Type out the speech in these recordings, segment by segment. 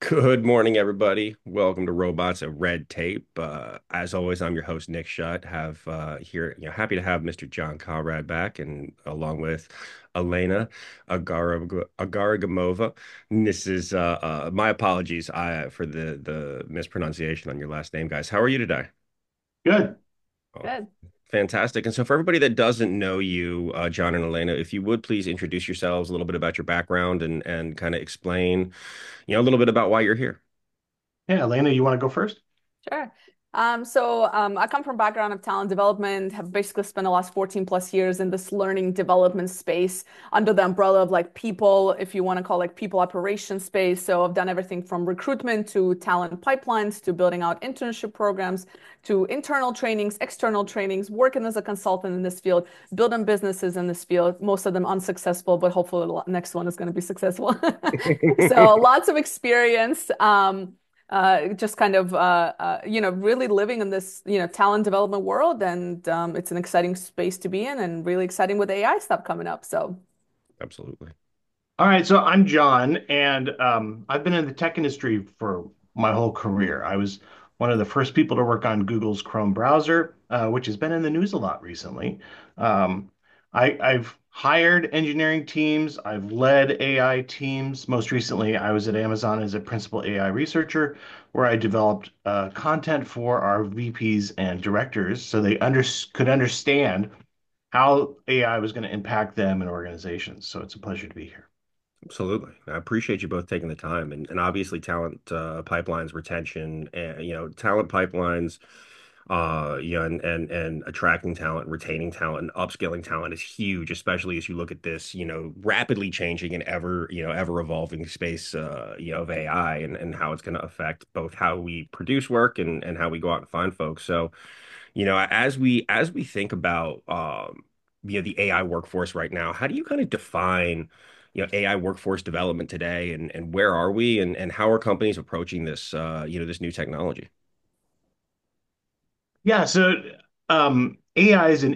Good morning, everybody. Welcome to Robots of Red Tape. As always, I'm your host, Nick Shutt. Have here, happy to have Mr. John Conrad back, and along with Elena Agaragamova. This is my apologies for the mispronunciation on your last name, guys. How are you today? Good. Oh, Good. fantastic. And so, for everybody that doesn't know you, John and Elena, if you would please introduce yourselves, a little bit about your background, and kind of explain, a little bit about why you're here. Yeah, Elena, you want to go first? Sure. I come from background of talent development, have basically spent the last 14 plus years in this learning development space under the umbrella of like people, if you want to call like people operations space. So I've done everything from recruitment to talent pipelines to building out internship programs to internal trainings, external trainings, working as a consultant in this field, building businesses in this field, most of them unsuccessful, but hopefully the next one is going to be successful. So lots of experience. Just kind of really living in this talent development world, and it's an exciting space to be in, and really exciting with AI stuff coming up. So Absolutely. All right, so I'm John, and I've been in the tech industry for my whole career. I was one of the first people to work on Google's Chrome browser, which has been in the news a lot recently. Um, I've hired engineering teams, I've led AI teams. Most recently, I was at Amazon as a principal AI researcher, where I developed content for our VPs and directors so they could understand how AI was going to impact them and organizations. So it's a pleasure to be here. Absolutely. I appreciate you both taking the time and obviously talent pipelines, retention, and talent pipelines, and attracting talent, retaining talent, and upskilling talent is huge, especially as you look at this, rapidly changing and ever evolving space, of AI and how it's going to affect both how we produce work and how we go out and find folks. So, as we think about the AI workforce right now, how do you kind of define AI workforce development today, and where are we, and how are companies approaching this this new technology? Yeah, so AI is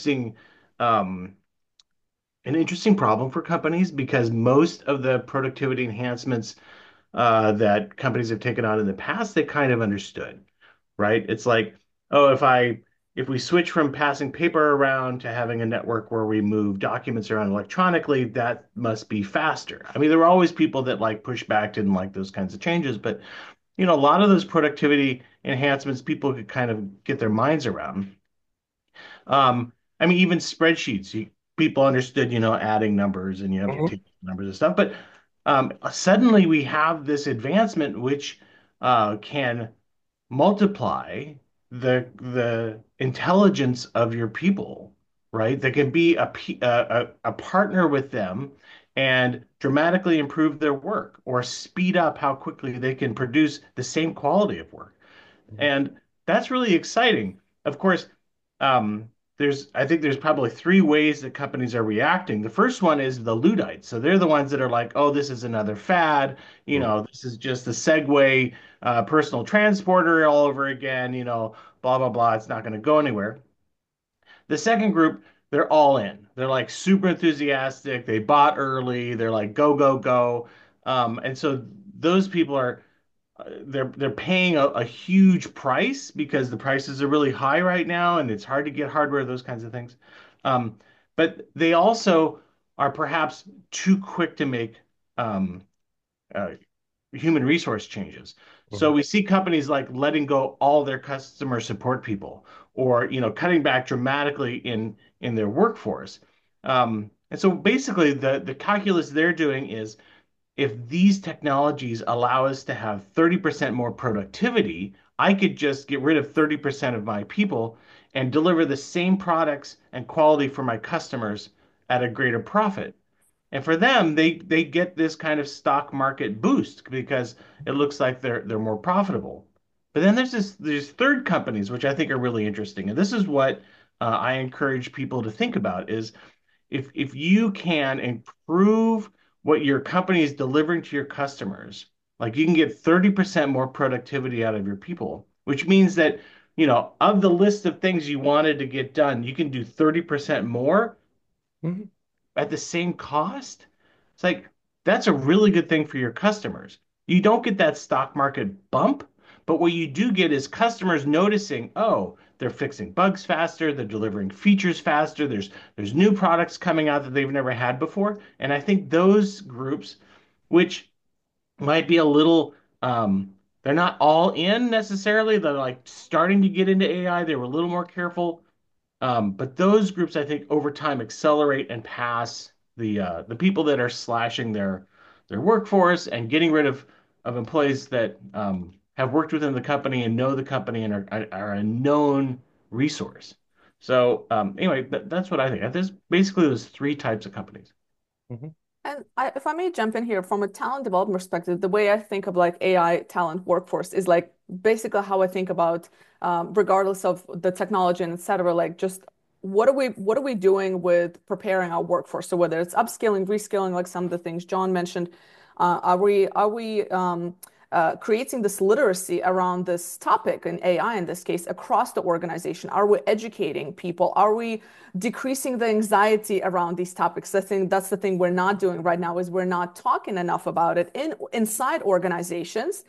an interesting problem for companies because most of the productivity enhancements that companies have taken on in the past, they kind of understood, right? It's like, oh, if we switch from passing paper around to having a network where we move documents around electronically, that must be faster. I mean, there were always people that like push back, didn't like those kinds of changes, but a lot of those productivity enhancements people could kind of get their minds around. I mean, even spreadsheets, people understood, adding numbers and you have to Mhm. take numbers and stuff. But suddenly we have this advancement which can multiply the intelligence of your people, right? That can be a partner with them and dramatically improve their work or speed up how quickly they can produce the same quality of work. And that's really exciting. Of course, um, I think there's probably three ways that companies are reacting. The first one is the Luddites. So they're the ones that are like, oh, this is another fad. Mhm. This is just a Segway personal transporter all over again, blah, blah, blah. It's not going to go anywhere. The second group, they're all in. They're like super enthusiastic. They bought early. They're like, go, go, go. And so those people are they're paying a huge price because the prices are really high right now and it's hard to get hardware, those kinds of things. Um, but they also are perhaps too quick to make um, uh, human resource changes. So Mhm. we see companies like letting go all their customer support people or cutting back dramatically in their workforce. And so basically the calculus they're doing is if these technologies allow us to have 30% more productivity, I could just get rid of 30% of my people and deliver the same products and quality for my customers at a greater profit. And for them, they get this kind of stock market boost because it looks like they're more profitable. But then there's third companies which I think are really interesting, and this is what I encourage people to think about is if you can improve what your company is delivering to your customers, like you can get 30% more productivity out of your people, which means that, of the list of things you wanted to get done, you can do 30% more Mhm. at the same cost. It's like that's a really good thing for your customers. You don't get that stock market bump, but what you do get is customers noticing, oh, they're fixing bugs faster, they're delivering features faster, there's new products coming out that they've never had before. And I think those groups, which might be a little they're not all in necessarily, they're like starting to get into AI, they were a little more careful. But those groups, I think, over time accelerate and pass the people that are slashing their workforce and getting rid of employees that have worked within the company and know the company and are a known resource. So anyway, that's what I think. There's basically those three types of companies. Mhm. And if I may jump in here from a talent development perspective, the way I think of like AI talent workforce is like basically how I think about, regardless of the technology and et cetera, like just what are we doing with preparing our workforce? So whether it's upskilling, reskilling, like some of the things John mentioned, are we creating this literacy around this topic in AI in this case across the organization? Are we educating people? Are we decreasing the anxiety around these topics? I think that's the thing we're not doing right now is we're not talking enough about it inside organizations.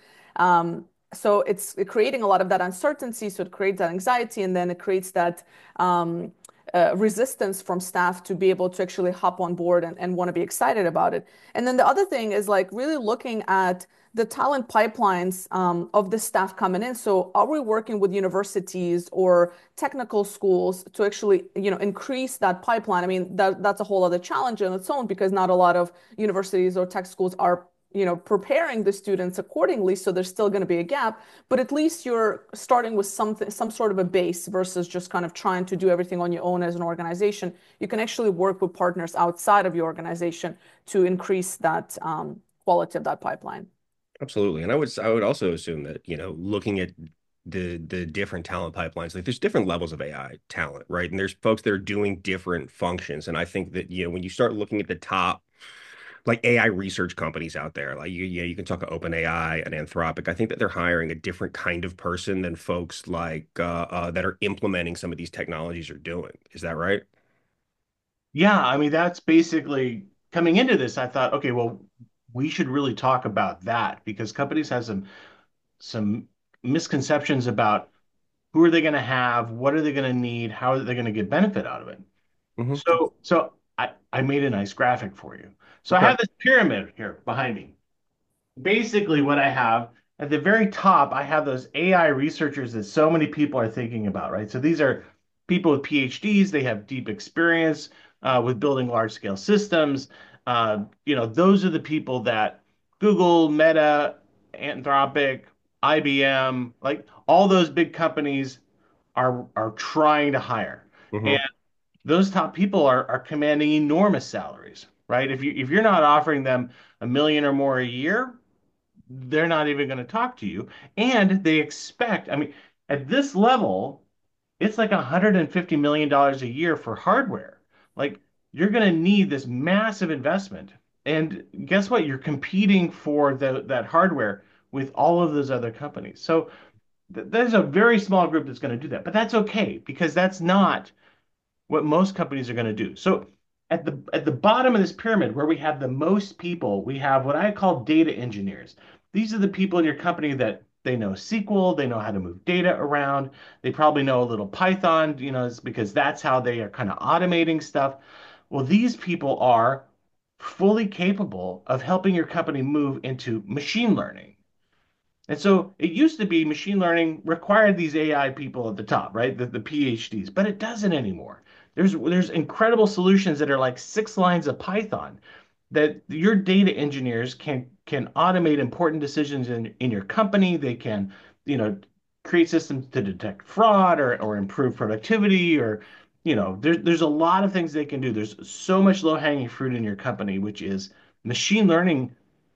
So it's creating a lot of that uncertainty. So it creates that anxiety, and then it creates that resistance from staff to be able to actually hop on board and want to be excited about it. And then the other thing is like really looking at the talent pipelines of the staff coming in. So are we working with universities or technical schools to actually, increase that pipeline? I mean, that's a whole other challenge in its own because not a lot of universities or tech schools are, preparing the students accordingly. So there's still going to be a gap, but at least you're starting with something, some sort of a base versus just kind of trying to do everything on your own as an organization. You can actually work with partners outside of your organization to increase that quality of that pipeline. Absolutely. And I would also assume that, looking at the different talent pipelines, like there's different levels of AI talent, right? And there's folks that are doing different functions. And I think that, when you start looking at the top like AI research companies out there, like you can talk to OpenAI and Anthropic. I think that they're hiring a different kind of person than folks like that are implementing some of these technologies are doing. Is that right? Yeah, I mean, that's basically coming into this. I thought, okay, well, we should really talk about that because companies have some misconceptions about who are they going to have, what are they going to need, how are they going to get benefit out of it. Hmm. So I made a nice graphic for you. So I Okay. have this pyramid here behind me. Basically, what I have at the very top, I have those AI researchers that so many people are thinking about, right? So these are people with PhDs, they have deep experience with building large scale systems. Those are the people that Google, Meta, Anthropic, IBM, like all those big companies are trying to hire. And Hmm. those top people are commanding enormous salaries, right? If you're not offering them 1 million or more a year, they're not even going to talk to you. And they expect, I mean, at this level, it's like $150 million a year for hardware. Like you're going to need this massive investment. And guess what? You're competing for that hardware with all of those other companies. So there's a very small group that's going to do that. But that's okay because that's not what most companies are going to do. So at the bottom of this pyramid where we have the most people, we have what I call data engineers. These are the people in your company that they know SQL, they know how to move data around, they probably know a little Python, it's because that's how they are kind of automating stuff. Well, these people are fully capable of helping your company move into machine learning. And so it used to be machine learning required these AI people at the top, right? The PhDs, but it doesn't anymore. There's incredible solutions that are like 6 lines of Python that your data engineers can automate important decisions in your company. They can, you know, create systems to detect fraud or improve productivity or there's a lot of things they can do. There's so much low-hanging fruit in your company, machine learning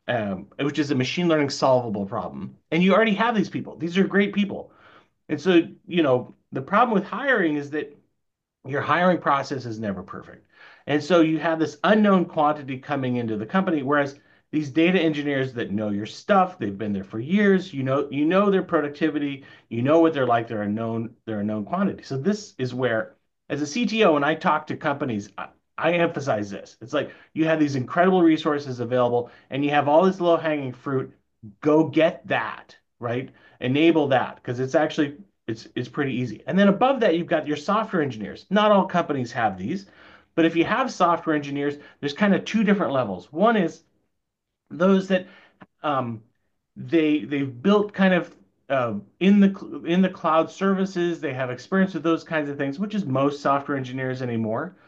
which is a machine learning solvable problem. And you already have these people. These are great people. And so, the problem with hiring is that your hiring process is never perfect. And so you have this unknown quantity coming into the company, whereas these data engineers that know your stuff, they've been there for years, you know their productivity, you know what they're like, they're a known quantity. So this is where, as a CTO, when I talk to companies, I emphasize this. It's like you have these incredible resources available and you have all this low-hanging fruit. Go get that, right? Enable that because it's actually it's pretty easy. And then above that, you've got your software engineers. Not all companies have these, but if you have software engineers, there's kind of two different levels. One is those that um, they've built kind of in the cloud services. They have experience with those kinds of things, which is most software engineers anymore.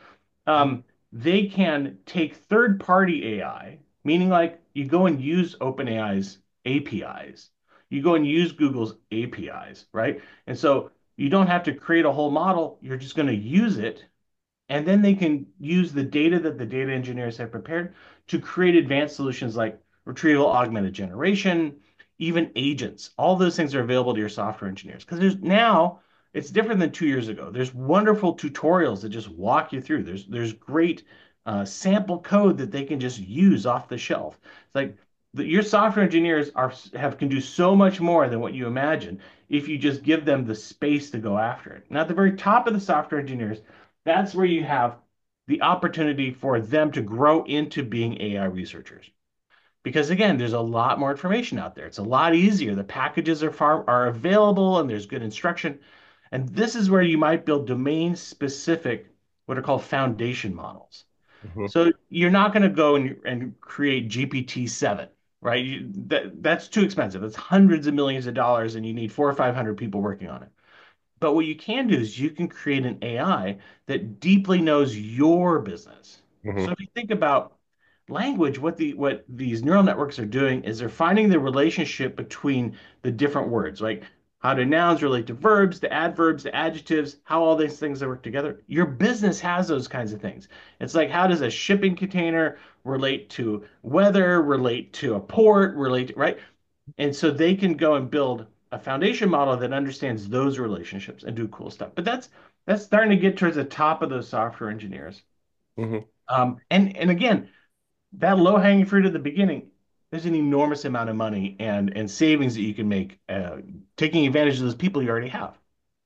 They can take third-party AI, meaning like you go and use OpenAI's APIs, you go and use Google's APIs, right? And so you don't have to create a whole model. You're just going to use it, and then they can use the data that the data engineers have prepared to create advanced solutions like retrieval augmented generation, even agents. All those things are available to your software engineers because there's now it's different than 2 years ago. There's wonderful tutorials that just walk you through. There's great sample code that they can just use off the shelf. It's like your software engineers can do so much more than what you imagine if you just give them the space to go after it. Now, at the very top of the software engineers, that's where you have the opportunity for them to grow into being AI researchers. Because again, there's a lot more information out there. It's a lot easier. The packages are available and there's good instruction. And this is where you might build domain specific, what are called foundation models. Mhm. So you're not going to go and create GPT-7, right? That's too expensive. It's hundreds of millions of dollars and you need 400 or 500 people working on it. But what you can do is you can create an AI that deeply knows your business. Mhm. So if you think about language, what these neural networks are doing is they're finding the relationship between the different words, like how do nouns relate to verbs, to adverbs, to adjectives, how all these things work together. Your business has those kinds of things. It's like how does a shipping container relate to weather, relate to a port, relate to, right? And so they can go and build a foundation model that understands those relationships and do cool stuff. But that's starting to get towards the top of those software engineers. Mhm. And again, that low hanging fruit at the beginning, there's an enormous amount of money and savings that you can make taking advantage of those people you already have.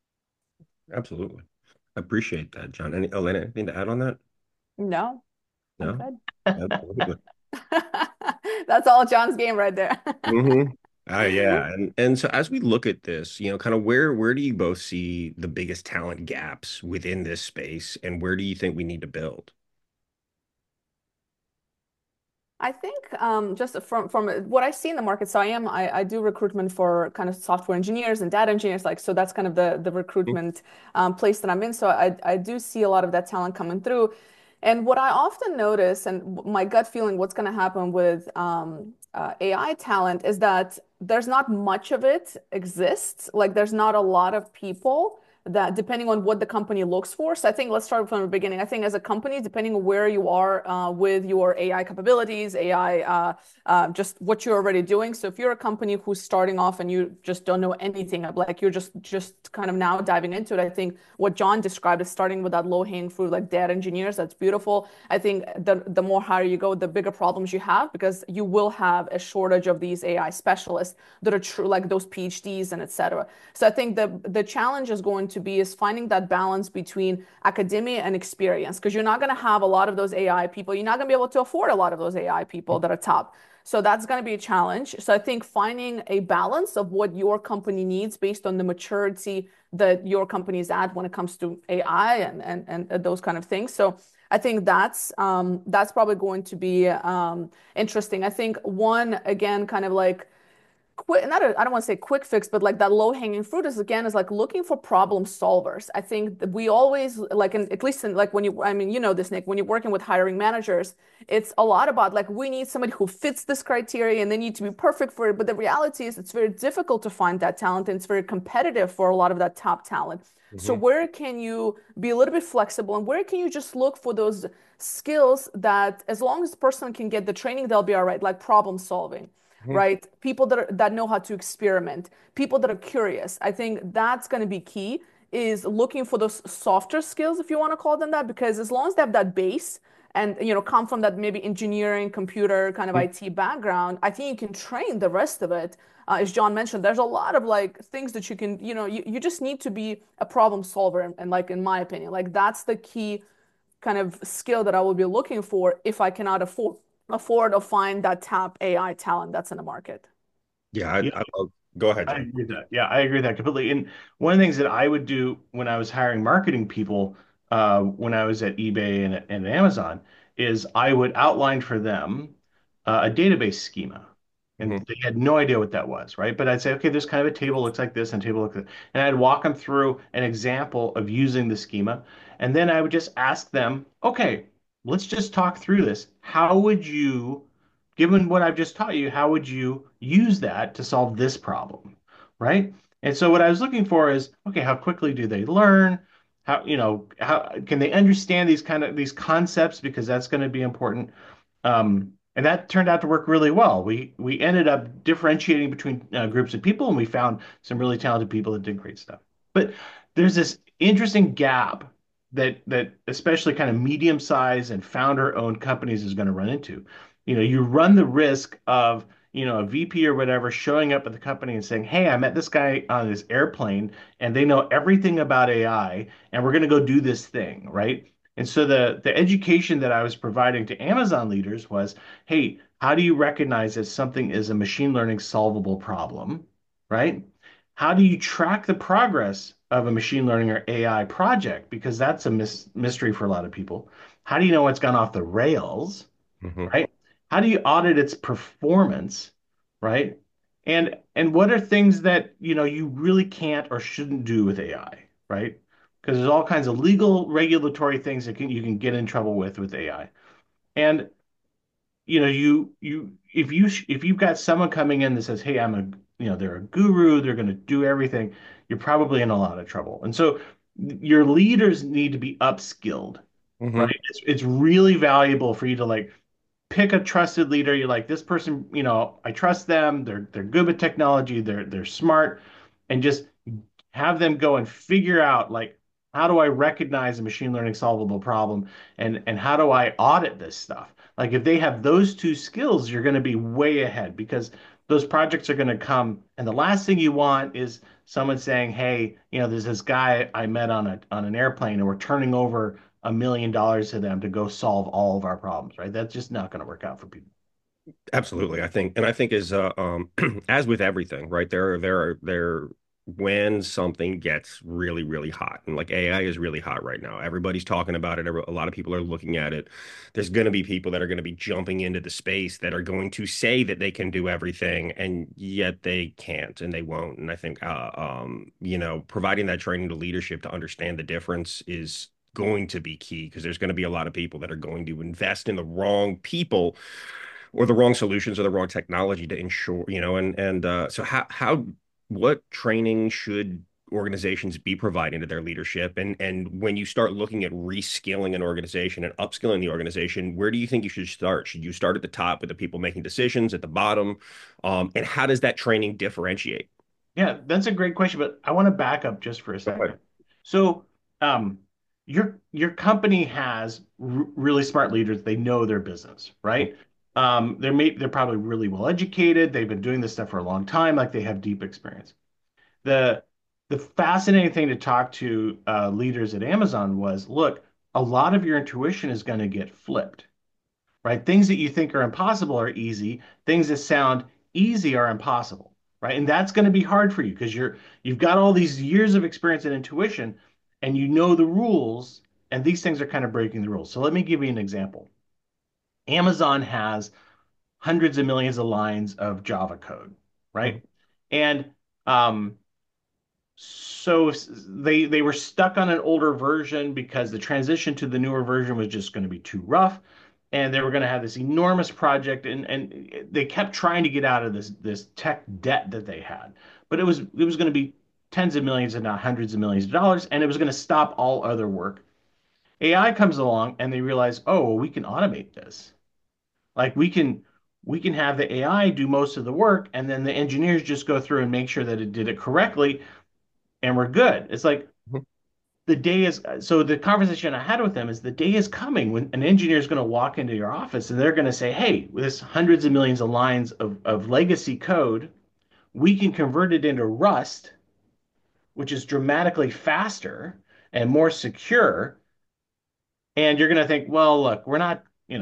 Absolutely. I appreciate that, John. Elena, anything to add on that? No, I'm No? good. Absolutely. That's all John's game right there. Hmm. Yeah. And so as we look at this, kind of where do you both see the biggest talent gaps within this space, and where do you think we need to build? I think just from what I see in the market, so I do recruitment for kind of software engineers and data engineers, like so that's kind of the recruitment place that I'm in. So I do see a lot of that talent coming through, and what I often notice, and my gut feeling, what's going to happen with AI talent is that there's not much of it exists. Like there's not a lot of people that depending on what the company looks for. So I think let's start from the beginning. I think as a company, depending on where you are with your AI capabilities, AI, just what you're already doing. So if you're a company who's starting off and you just don't know anything, like you're just kind of now diving into it, I think what John described is starting with that low-hanging fruit, like data engineers. That's beautiful. I think the more higher you go, the bigger problems you have because you will have a shortage of these AI specialists that are true, like those PhDs and etc. So I think the challenge is going to be is finding that balance between academia and experience because you're not going to have a lot of those AI people. You're not going to be able to afford a lot of those AI people that are top. So that's going to be a challenge. So I think finding a balance of what your company needs based on the maturity that your company is at when it comes to AI and those kind of things. So I think that's probably going to be interesting. I think one again, kind of like quick, not a, I don't want to say quick fix, but like that low hanging fruit is again is like looking for problem solvers. I think that we always like, at least in like when you, I mean, you know this, Nick, when you're working with hiring managers, it's a lot about like we need somebody who fits this criteria and they need to be perfect for it. But the reality is it's very difficult to find that talent and it's very competitive for a lot of that top talent. So Hmm. where can you be a little bit flexible and where can you just look for those skills that as long as the person can get the training, they'll be all right, like problem solving, Hmm. right? People that know how to experiment, people that are curious. I think that's going to be key is looking for those softer skills, if you want to call them that, because as long as they have that base and come from that maybe engineering, computer kind of IT background, I think you can train the rest of it. As John mentioned, there's a lot of like things that you can, you just need to be a problem solver, and like in my opinion, like that's the key kind of skill that I will be looking for if I cannot afford or find that top AI talent that's in the market. Yeah, I love, go ahead, I John. agree with that. Yeah, I agree with that completely. And one of the things that I would do when I was hiring marketing people, when I was at eBay and Amazon, is I would outline for them a database schema. And Hmm. they had no idea what that was, right? But I'd say, okay, there's kind of a table looks like this and a table looks like that. And I'd walk them through an example of using the schema. And then I would just ask them, okay, let's just talk through this. How would you given what I've just taught you, how would you use that to solve this problem? Right? And so what I was looking for is, okay, how quickly do they learn? How can they understand these concepts? Because that's going to be important. And that turned out to work really well. We ended up differentiating between groups of people, and we found some really talented people that did great stuff. But there's this interesting gap that especially kind of medium-sized and founder-owned companies is going to run into. You run the risk of, a VP or whatever showing up at the company and saying, "Hey, I met this guy on this airplane, and they know everything about AI, and we're going to go do this thing," right? And so the education that I was providing to Amazon leaders was, "Hey, how do you recognize that something is a machine learning solvable problem, right? How do you track the progress of a machine learning or AI project? Because that's a mystery for a lot of people. How do you know it's gone off the rails?" Hmm. Right? How do you audit its performance, right? And what are things that you really can't or shouldn't do with AI, right? Because there's all kinds of legal regulatory things that you can get in trouble with AI. And if you've got someone coming in that says, "Hey, they're a guru, they're going to do everything," you're probably in a lot of trouble. And so your leaders need to be upskilled, right? Hmm. It's really valuable for you to like pick a trusted leader. You're like, this person, I trust them. They're good with technology. They're smart, and just have them go and figure out like, how do I recognize a machine learning solvable problem, and how do I audit this stuff? Like if they have those two skills, you're going to be way ahead because those projects are going to come. And the last thing you want is someone saying, "Hey, there's this guy I met on an airplane, and we're turning over $1 million to them to go solve all of our problems," right? That's just not going to work out for people. Absolutely. I think is as with everything, right? When something gets really, really hot, and like AI is really hot right now. Everybody's talking about it. A lot of people are looking at it. There's going to be people that are going to be jumping into the space that are going to say that they can do everything, and yet they can't and they won't. And I think providing that training to leadership to understand the difference is going to be key because there's going to be a lot of people that are going to invest in the wrong people or the wrong solutions or the wrong technology to ensure, so how what training should organizations be providing to their leadership? And when you start looking at reskilling an organization and upskilling the organization, where do you think you should start? Should you start at the top with the people making decisions at the bottom? And how does that training differentiate? Yeah, that's a great question, but I want to back up just for a Go ahead. second. So, um, your company has really smart leaders. They know their business, right? They're probably really well educated. They've been doing this stuff for a long time, like they have deep experience. The the fascinating thing to talk to leaders at Amazon was, look, a lot of your intuition is going to get flipped, right? Things that you think are impossible are easy. Things that sound easy are impossible, right? And that's going to be hard for you because you've got all these years of experience and intuition, and you know the rules, and these things are kind of breaking the rules. So let me give you an example. Amazon has hundreds of millions of lines of Java code, right? And so they were stuck on an older version because the transition to the newer version was just going to be too rough, and they were going to have this enormous project, and they kept trying to get out of this tech debt that they had, but it was going to be tens of millions and not hundreds of millions of dollars, and it was going to stop all other work. AI comes along, and they realize, oh, well, we can automate this. Like we can have the AI do most of the work, and then the engineers just go through and make sure that it did it correctly, and we're good. It's like the day is so the conversation I had with them is the day is coming when an engineer is going to walk into your office and they're going to say, "Hey, this hundreds of millions of lines of legacy code, we can convert it into Rust, which is dramatically faster and more secure." And you're going to think, well, look, we're not,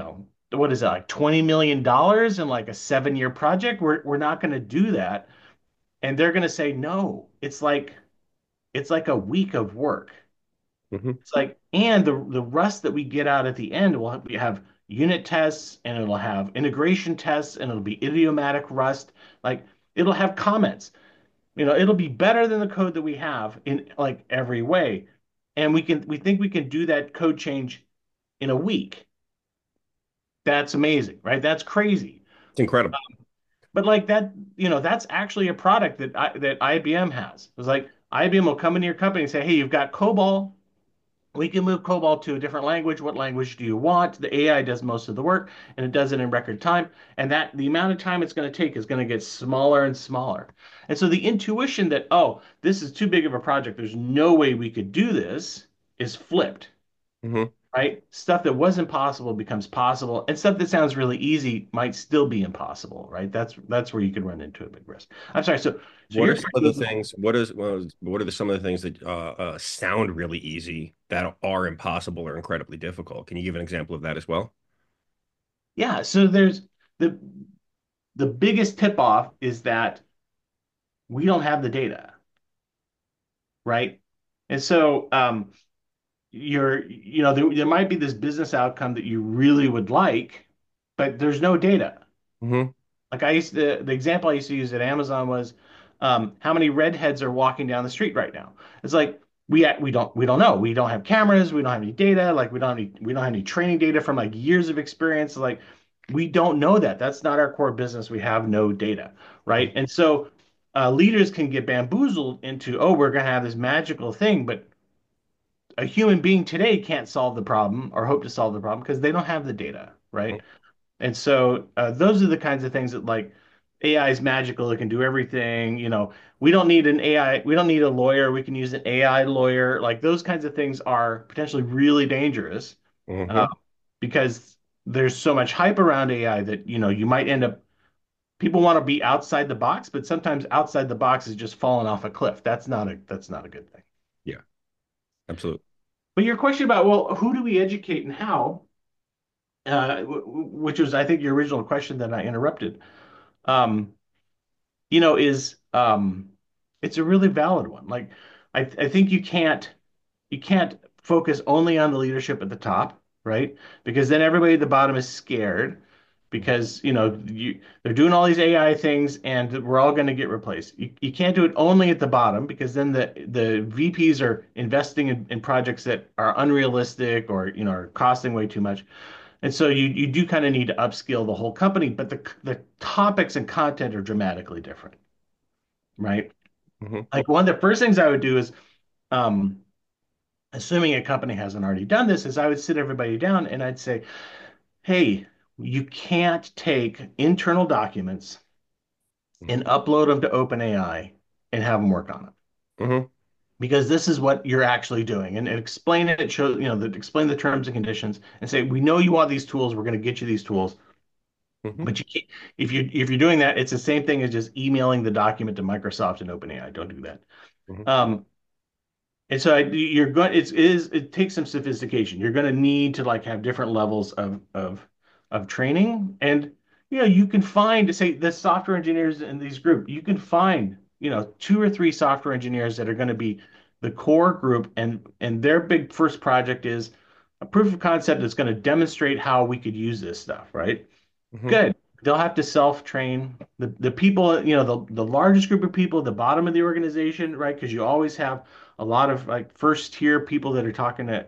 what is it, like $20 million in like a 7-year project? We're not going to do that. And they're going to say, no, it's like a week of work. Hmm. It's like, and the rust that we get out at the end will we have unit tests and it'll have integration tests and it'll be idiomatic rust. Like it'll have comments. It'll be better than the code that we have in like every way. And we think we can do that code change in a week. That's amazing, right? That's crazy. It's incredible. But like that, that's actually a product that IBM has. It's like IBM will come into your company and say, "Hey, you've got COBOL. We can move COBOL to a different language. What language do you want?" The AI does most of the work, and it does it in record time. And that the amount of time it's going to take is going to get smaller and smaller. And so the intuition that, oh, this is too big of a project, there's no way we could do this, is flipped, Hmm. right? Stuff that wasn't possible becomes possible, and stuff that sounds really easy might still be impossible, right? That's where you could run into a big risk. I'm sorry. So What your are some of the question, things? What are some of the things that sound really easy that are impossible or incredibly difficult? Can you give an example of that as well? yeah. So there's the the biggest tip off is that we don't have the data, right? And so there might be this business outcome that you really would like, but there's no data. Hmm. Like the example I used to use at Amazon was how many redheads are walking down the street right now. It's like we don't know. We don't have cameras. We don't have any data. Like we don't have any training data from like years of experience. Like we don't know that. That's not our core business. We have no data, right? And so leaders can get bamboozled into, oh, we're going to have this magical thing, but a human being today can't solve the problem or hope to solve the problem because they don't have the data, right? And so those are the kinds of things that like AI is magical. It can do everything. We don't need an AI. We don't need a lawyer. We can use an AI lawyer. Like those kinds of things are potentially really dangerous uh, Hmm. because there's so much hype around AI that you might end up. People want to be outside the box, but sometimes outside the box is just falling off a cliff. That's not a good thing. Yeah, absolutely. But your question about, well, who do we educate and how, which was I think your original question that I interrupted. Um, is it's a really valid one. Like I think you can't focus only on the leadership at the top, right? Because then everybody at the bottom is scared because they're doing all these AI things and we're all going to get replaced. You can't do it only at the bottom because then the VPs are investing in projects that are unrealistic or are costing way too much. And so you do kind of need to upskill the whole company, but the topics and content are dramatically different, right? Hmm. Like one of the first things I would do is, um, assuming a company hasn't already done this, is I would sit everybody down and I'd say, hey, you can't take internal documents and upload them to OpenAI and have them work on it. Hmm. Because this is what you're actually doing, and explain it. Show explain the terms and conditions, and say we know you want these tools. We're going to get you these tools, Hmm. but you can't. If you're doing that, it's the same thing as just emailing the document to Microsoft and OpenAI. Don't do that. Hmm. Um, And so you're going it takes some sophistication. You're going to need to like have different levels of training. And you can find, say, the software engineers in these group, you can find, two or three software engineers that are going to be the core group, and their big first project is a proof of concept that's going to demonstrate how we could use this stuff, right? Hmm. Good. They'll have to self-train the people, the largest group of people at the bottom of the organization, right? Because you always have a lot of like first tier people that are talking to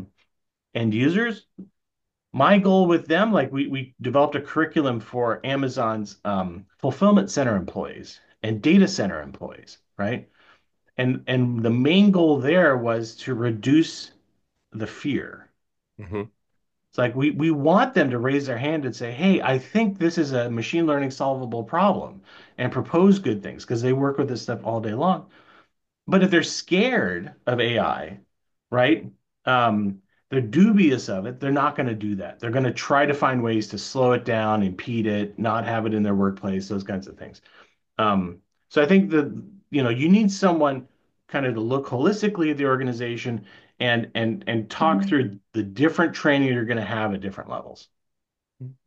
end users. My goal with them, like we developed a curriculum for Amazon's fulfillment center employees and data center employees, right? And the main goal there was to reduce the fear. Hmm. It's like we want them to raise their hand and say, "Hey, I think this is a machine learning solvable problem," and propose good things because they work with this stuff all day long. But if they're scared of AI, right? They're dubious of it, they're not going to do that. They're going to try to find ways to slow it down, impede it, not have it in their workplace, those kinds of things. Um, so I think that you need someone kind of to look holistically at the organization and talk through the different training you're going to have at different levels.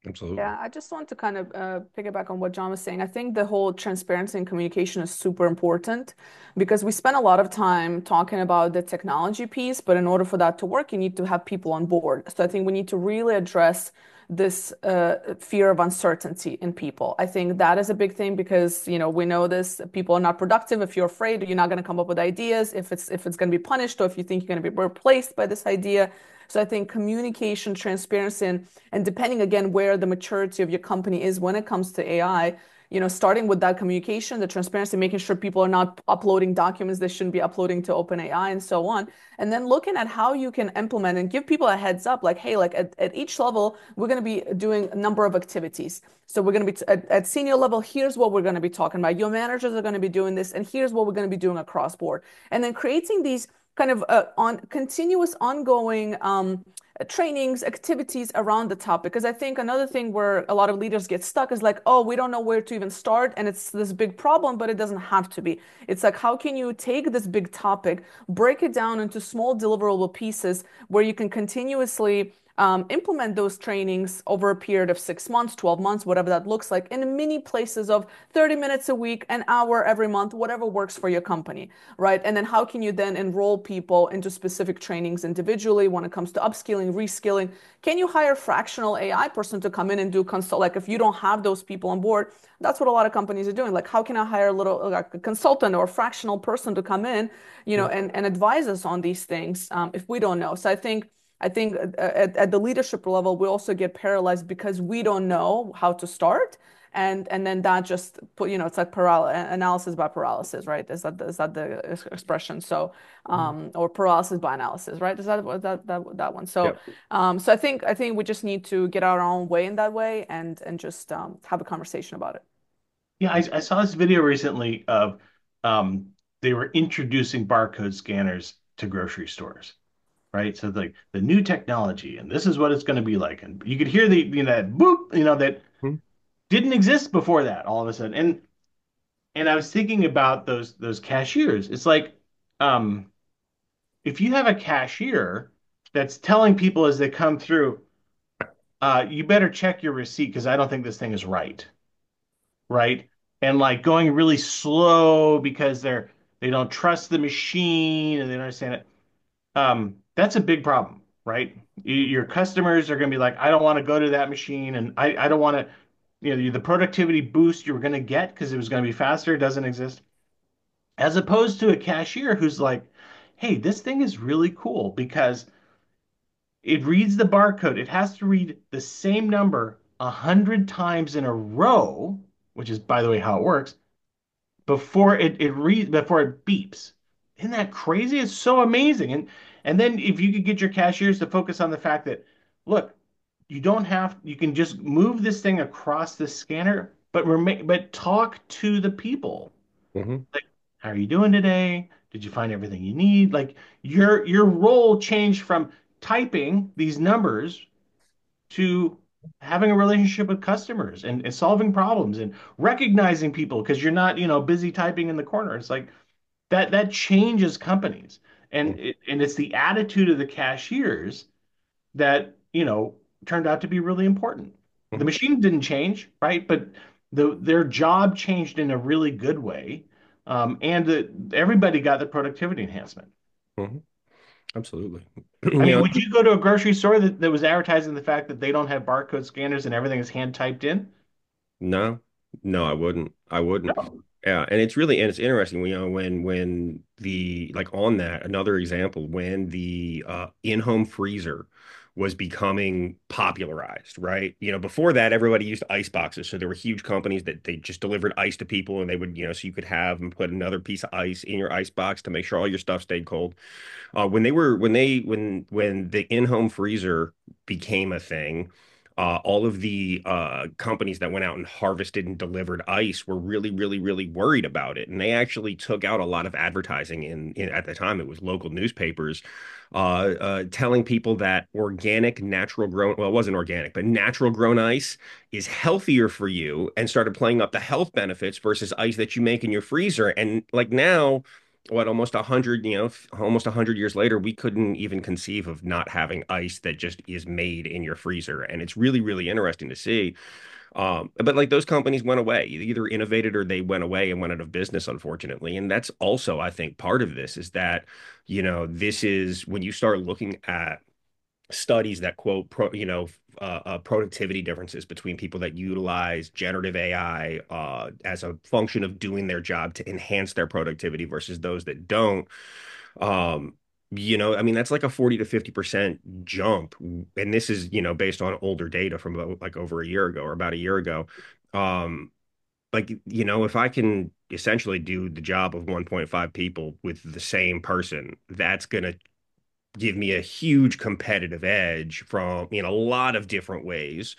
Absolutely. Yeah, I just want to kind of piggyback on what John was saying. I think the whole transparency and communication is super important because we spend a lot of time talking about the technology piece, but in order for that to work, you need to have people on board. So I think we need to really address this fear of uncertainty in people. I think that is a big thing because, we know this, people are not productive. If you're afraid, you're not going to come up with ideas. If it's going to be punished or if you think you're going to be replaced by this idea. So I think communication, transparency, and depending again where the maturity of your company is when it comes to AI, starting with that communication, the transparency, making sure people are not uploading documents they shouldn't be uploading to OpenAI and so on. And then looking at how you can implement and give people a heads up, like, hey, like at each level, we're going to be doing a number of activities. So we're going to be at senior level, here's what we're going to be talking about. Your managers are going to be doing this, and here's what we're going to be doing across board. And then creating these kind of on continuous ongoing trainings, activities around the topic. Because I think another thing where a lot of leaders get stuck is like, oh, we don't know where to even start. And it's this big problem, but it doesn't have to be. It's like, how can you take this big topic, break it down into small deliverable pieces where you can continuously implement those trainings over a period of 6 months, 12 months, whatever that looks like, in mini places of 30 minutes a week, an hour every month, whatever works for your company, right? And then how can you then enroll people into specific trainings individually when it comes to upskilling, reskilling? Can you hire a fractional AI person to come in and do consult? Like if you don't have those people on board, that's what a lot of companies are doing. Like, how can I hire a little like a consultant or a fractional person to come in, and advise us on these things if we don't know? So I think at the leadership level, we also get paralyzed because we don't know how to start. And then that just put, it's like analysis by paralysis, right? Is that the expression? So, Mhm. or paralysis by analysis, right? Is that one? So, Yep. so I think we just need to get our own way in that way and just have a conversation about it. Yeah, I saw this video recently of um, they were introducing barcode scanners to grocery stores, right? So like the new technology, and this is what it's going to be like, and you could hear the that boop, that Mhm. didn't exist before that all of a sudden, and I was thinking about those cashiers. It's like um, if you have a cashier that's telling people as they come through, you better check your receipt because I don't think this thing is right, right? And like going really slow because they don't trust the machine and they don't understand it. That's a big problem, right? Your customers are going to be like, I don't want to go to that machine, and I don't want to, the productivity boost you were going to get because it was going to be faster doesn't exist. As opposed to a cashier who's like, hey, this thing is really cool because it reads the barcode. It has to read the same number 100 times in a row, which is, by the way, how it works before it beeps. Isn't that crazy? It's so amazing. And then if you could get your cashiers to focus on the fact that, look, you can just move this thing across the scanner, but talk to the people. Mhm. Like, how are you doing today? Did you find everything you need? Like your role changed from typing these numbers to having a relationship with customers and solving problems and recognizing people because you're not, busy typing in the corner. It's like that changes companies. And it's the attitude of the cashiers that, turned out to be really important. The Mhm. machine didn't change, right? But their job changed in a really good way. Everybody got the productivity enhancement. Mhm. Absolutely. I mean, You would you go to a grocery store that was advertising the fact that they don't have barcode scanners and everything is hand typed in? No, no, I wouldn't. I wouldn't. No. Yeah, and it's interesting, when the like on that, another example, when the in-home freezer was becoming popularized, right? Before that, everybody used ice boxes. So there were huge companies that they just delivered ice to people and they would, so you could have and put another piece of ice in your ice box to make sure all your stuff stayed cold. When the in-home freezer became a thing, all of the companies that went out and harvested and delivered ice were really, really, really worried about it, and they actually took out a lot of advertising at the time. It was local newspapers telling people that organic, natural grown, well, it wasn't organic, but natural grown ice is healthier for you, and started playing up the health benefits versus ice that you make in your freezer. And like now, what, almost 100, almost 100 years later, we couldn't even conceive of not having ice that just is made in your freezer. And it's really, really interesting to see. But like those companies went away, either innovated or they went away and went out of business, unfortunately. And that's also, I think, part of this is that, this is when you start looking at studies that quote productivity differences between people that utilize generative AI as a function of doing their job to enhance their productivity versus those that don't. Um, I mean, that's like a 40 to 50% jump. And this is, based on older data from like over a year ago or about a year ago. Um, like, if I can essentially do the job of 1.5 people with the same person, that's going to give me a huge competitive edge from in a lot of different ways,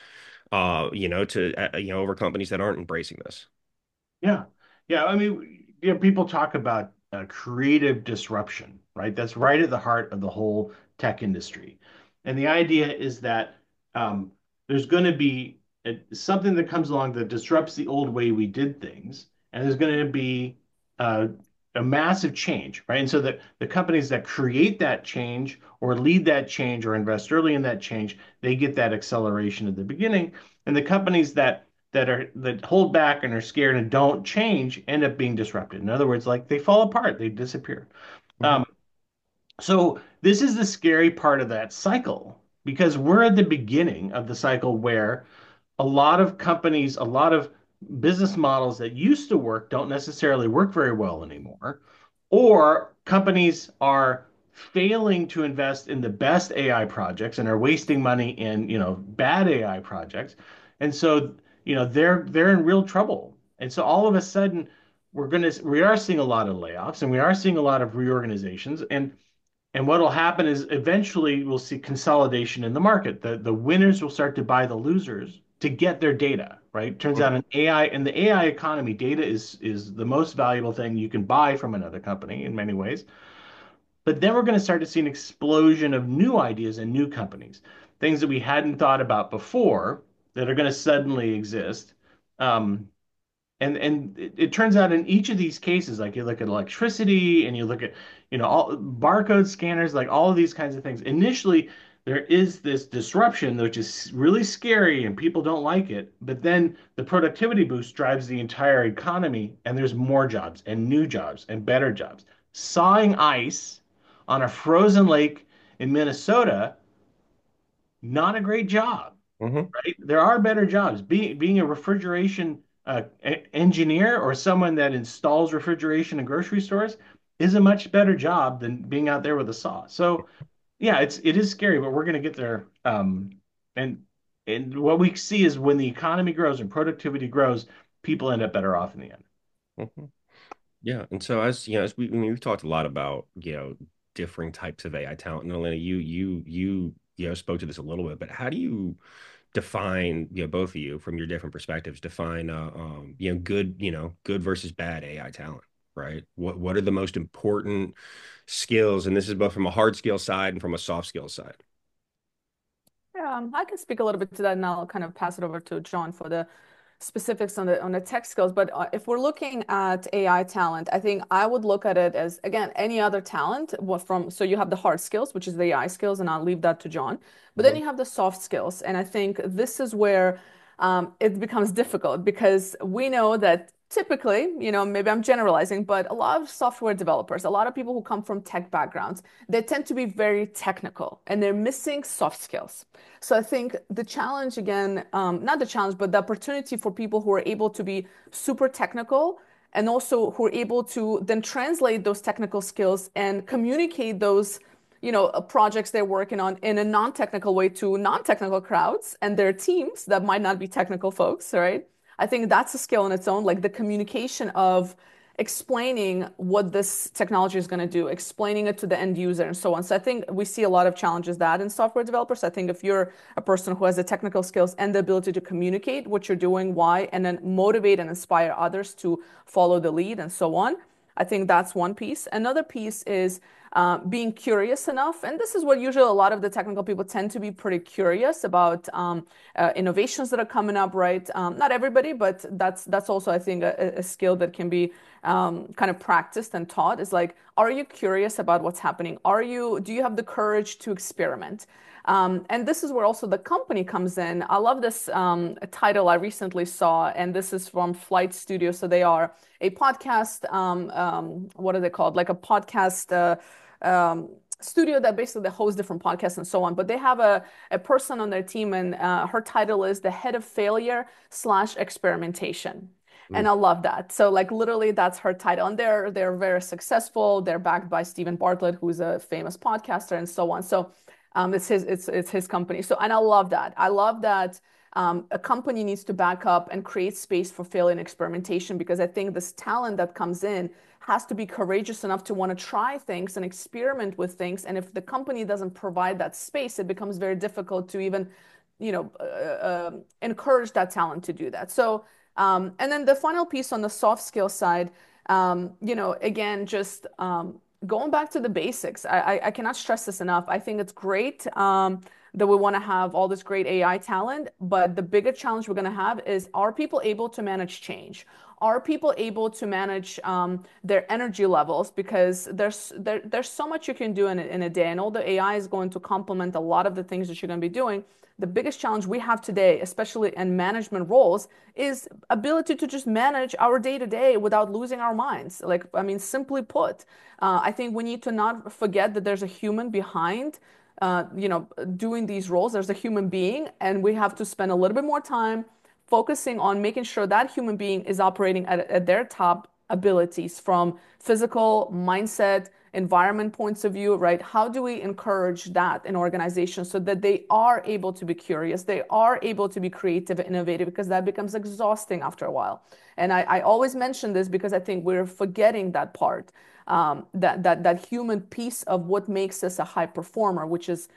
to over companies that aren't embracing this. Yeah. Yeah. I mean, people talk about creative disruption, right? That's right at the heart of the whole tech industry. And the idea is that um, there's going to be something that comes along that disrupts the old way we did things. And there's going to be uh, a massive change, right? And so the companies that create that change or lead that change or invest early in that change, they get that acceleration at the beginning. And the companies that hold back and are scared and don't change end up being disrupted. In other words, like they fall apart, they disappear. Mhm. Um, so this is the scary part of that cycle because we're at the beginning of the cycle where a lot of companies, a lot of business models that used to work don't necessarily work very well anymore, or companies are failing to invest in the best AI projects and are wasting money in, bad AI projects. And so, they're in real trouble. And so all of a sudden, we are seeing a lot of layoffs and we are seeing a lot of reorganizations. And what will happen is eventually we'll see consolidation in the market. The winners will start to buy the losers to get their data, right? Turns out in the AI economy, data is the most valuable thing you can buy from another company in many ways. But then we're going to start to see an explosion of new ideas and new companies, things that we hadn't thought about before that are going to suddenly exist. Um, and it turns out in each of these cases, like you look at electricity and you look at, all barcode scanners, like all of these kinds of things. Initially, there is this disruption, which is really scary and people don't like it. But then the productivity boost drives the entire economy, and there's more jobs and new jobs and better jobs. Sawing ice on a frozen lake in Minnesota, not a great job, Mhm. right? There are better jobs. Being a refrigeration engineer or someone that installs refrigeration in grocery stores is a much better job than being out there with a saw. So yeah, it is scary, but we're going to get there. And and what we see is when the economy grows and productivity grows, people end up better off in the end. Mhm. Yeah, and so as as I mean, we've talked a lot about differing types of AI talent, and Elena, you spoke to this a little bit, but how do you define both of you from your different perspectives define good versus bad AI talent, right? What are the most important skills, and this is both from a hard skill side and from a soft skill side. Yeah, I can speak a little bit to that, and I'll kind of pass it over to John for the specifics on the tech skills. But if we're looking at AI talent, I think I would look at it as again any other talent. So you have the hard skills, which is the AI skills, and I'll leave that to John. But then Mhm. you have the soft skills, and I think this is where it becomes difficult because we know that typically, maybe I'm generalizing, but a lot of software developers, a lot of people who come from tech backgrounds, they tend to be very technical and they're missing soft skills. So I think the challenge again, not the challenge, but the opportunity for people who are able to be super technical and also who are able to then translate those technical skills and communicate those, projects they're working on in a non-technical way to non-technical crowds and their teams that might not be technical folks, right? I think that's a skill in its own, like the communication of explaining what this technology is going to do, explaining it to the end user and so on. So I think we see a lot of challenges that in software developers. I think if you're a person who has the technical skills and the ability to communicate what you're doing, why, and then motivate and inspire others to follow the lead and so on, I think that's one piece. Another piece is being curious enough. And this is what usually a lot of the technical people tend to be pretty curious about innovations that are coming up, right? Not everybody, but that's also, I think, a skill that can be kind of practiced and taught is like, are you curious about what's happening? Do you have the courage to experiment? And this is where also the company comes in. I love this title I recently saw, and this is from Flight Studio. So they are a podcast, what are they called? Like a podcast studio that basically hosts different podcasts and so on. But they have a person on their team, and her title is the head of failure slash experimentation. And Mm. I love that. So like literally that's her title. And they're very successful. They're backed by Stephen Bartlett, who's a famous podcaster and so on. So it's his company. So and I love that. I love that a company needs to back up and create space for failure and experimentation because I think this talent that comes in has to be courageous enough to want to try things and experiment with things. And if the company doesn't provide that space, it becomes very difficult to even, encourage that talent to do that. So, and then the final piece on the soft skill side, again, just going back to the basics. I cannot stress this enough. I think it's great that we want to have all this great AI talent, but the bigger challenge we're going to have is are people able to manage change? Are people able to manage their energy levels? Because there's so much you can do in a day, and all the AI is going to complement a lot of the things that you're going to be doing. The biggest challenge we have today, especially in management roles, is ability to just manage our day to day without losing our minds. Like, I mean, simply put, I think we need to not forget that there's a human behind, doing these roles. There's a human being, and we have to spend a little bit more time focusing on making sure that human being is operating at their top abilities from physical, mindset, environment points of view, right? How do we encourage that in organizations so that they are able to be curious, they are able to be creative and innovative, because that becomes exhausting after a while. And I always mention this because I think we're forgetting that part, that human piece of what makes us a high performer, which is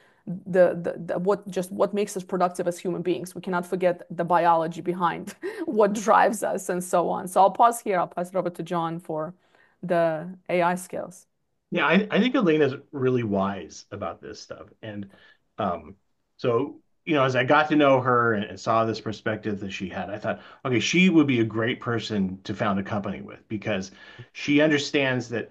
what makes us productive as human beings. We cannot forget the biology behind what drives us and so on. So I'll pause here. I'll pass it over to John for the AI skills. Yeah, I think Elena's really wise about this stuff. And um, so, as I got to know her and saw this perspective that she had, I thought, okay, she would be a great person to found a company with because she understands that,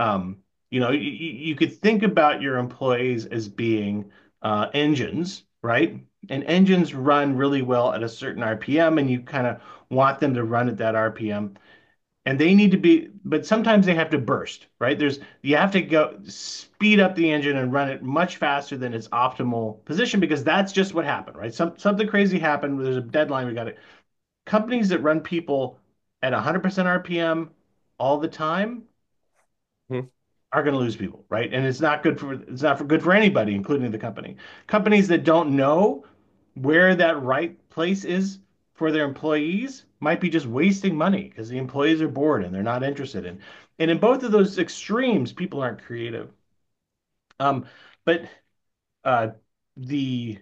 you could think about your employees as being engines, right? And engines run really well at a certain RPM, and you kind of want them to run at that RPM, and they need to be, but sometimes they have to burst, right? You have to go speed up the engine and run it much faster than its optimal position because that's just what happened, right? Something crazy happened. There's a deadline. We got it. Companies that run people at 100% RPM all the time Mhm. are going to lose people, right? And it's not for good for anybody, including the company. Companies that don't know where that right place is for their employees might be just wasting money because the employees are bored and they're not interested in. And in both of those extremes, people aren't creative. Um, but uh, the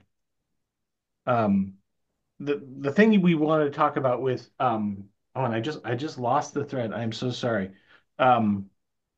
um, the thing we wanted to talk about with oh, and I just lost the thread. I'm so sorry. Um,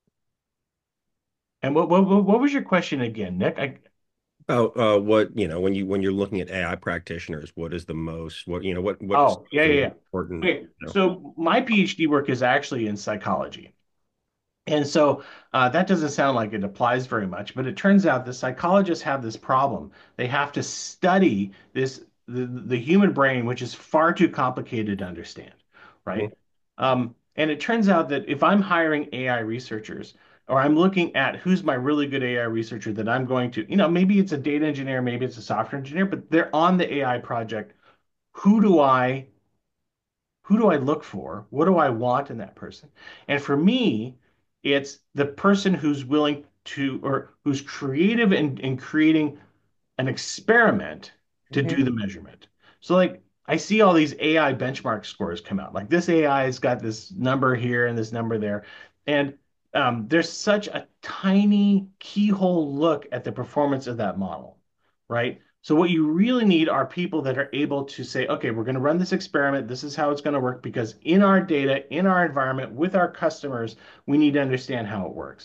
and what was your question again, Nick? About what, when you're looking at AI practitioners, what is the most, what Oh, skills yeah, are yeah, most yeah. important, Okay, so my PhD work is actually in psychology. And so that doesn't sound like it applies very much, but it turns out the psychologists have this problem. They have to study the human brain, which is far too complicated to understand, right? Mhm. And it turns out that if I'm hiring AI researchers, or I'm looking at who's my really good AI researcher that I'm going to, maybe it's a data engineer, maybe it's a software engineer, but they're on the AI project. Who do I who do I look for? What do I want in that person? And for me, it's the person who's willing to, or who's creative in creating an experiment to Mhm. do the measurement. So, like, I see all these AI benchmark scores come out. Like, this AI has got this number here and this number there. And there's such a tiny keyhole look at the performance of that model, right? So what you really need are people that are able to say, okay, we're going to run this experiment. This is how it's going to work because in our data, in our environment, with our customers, we need to understand how it works.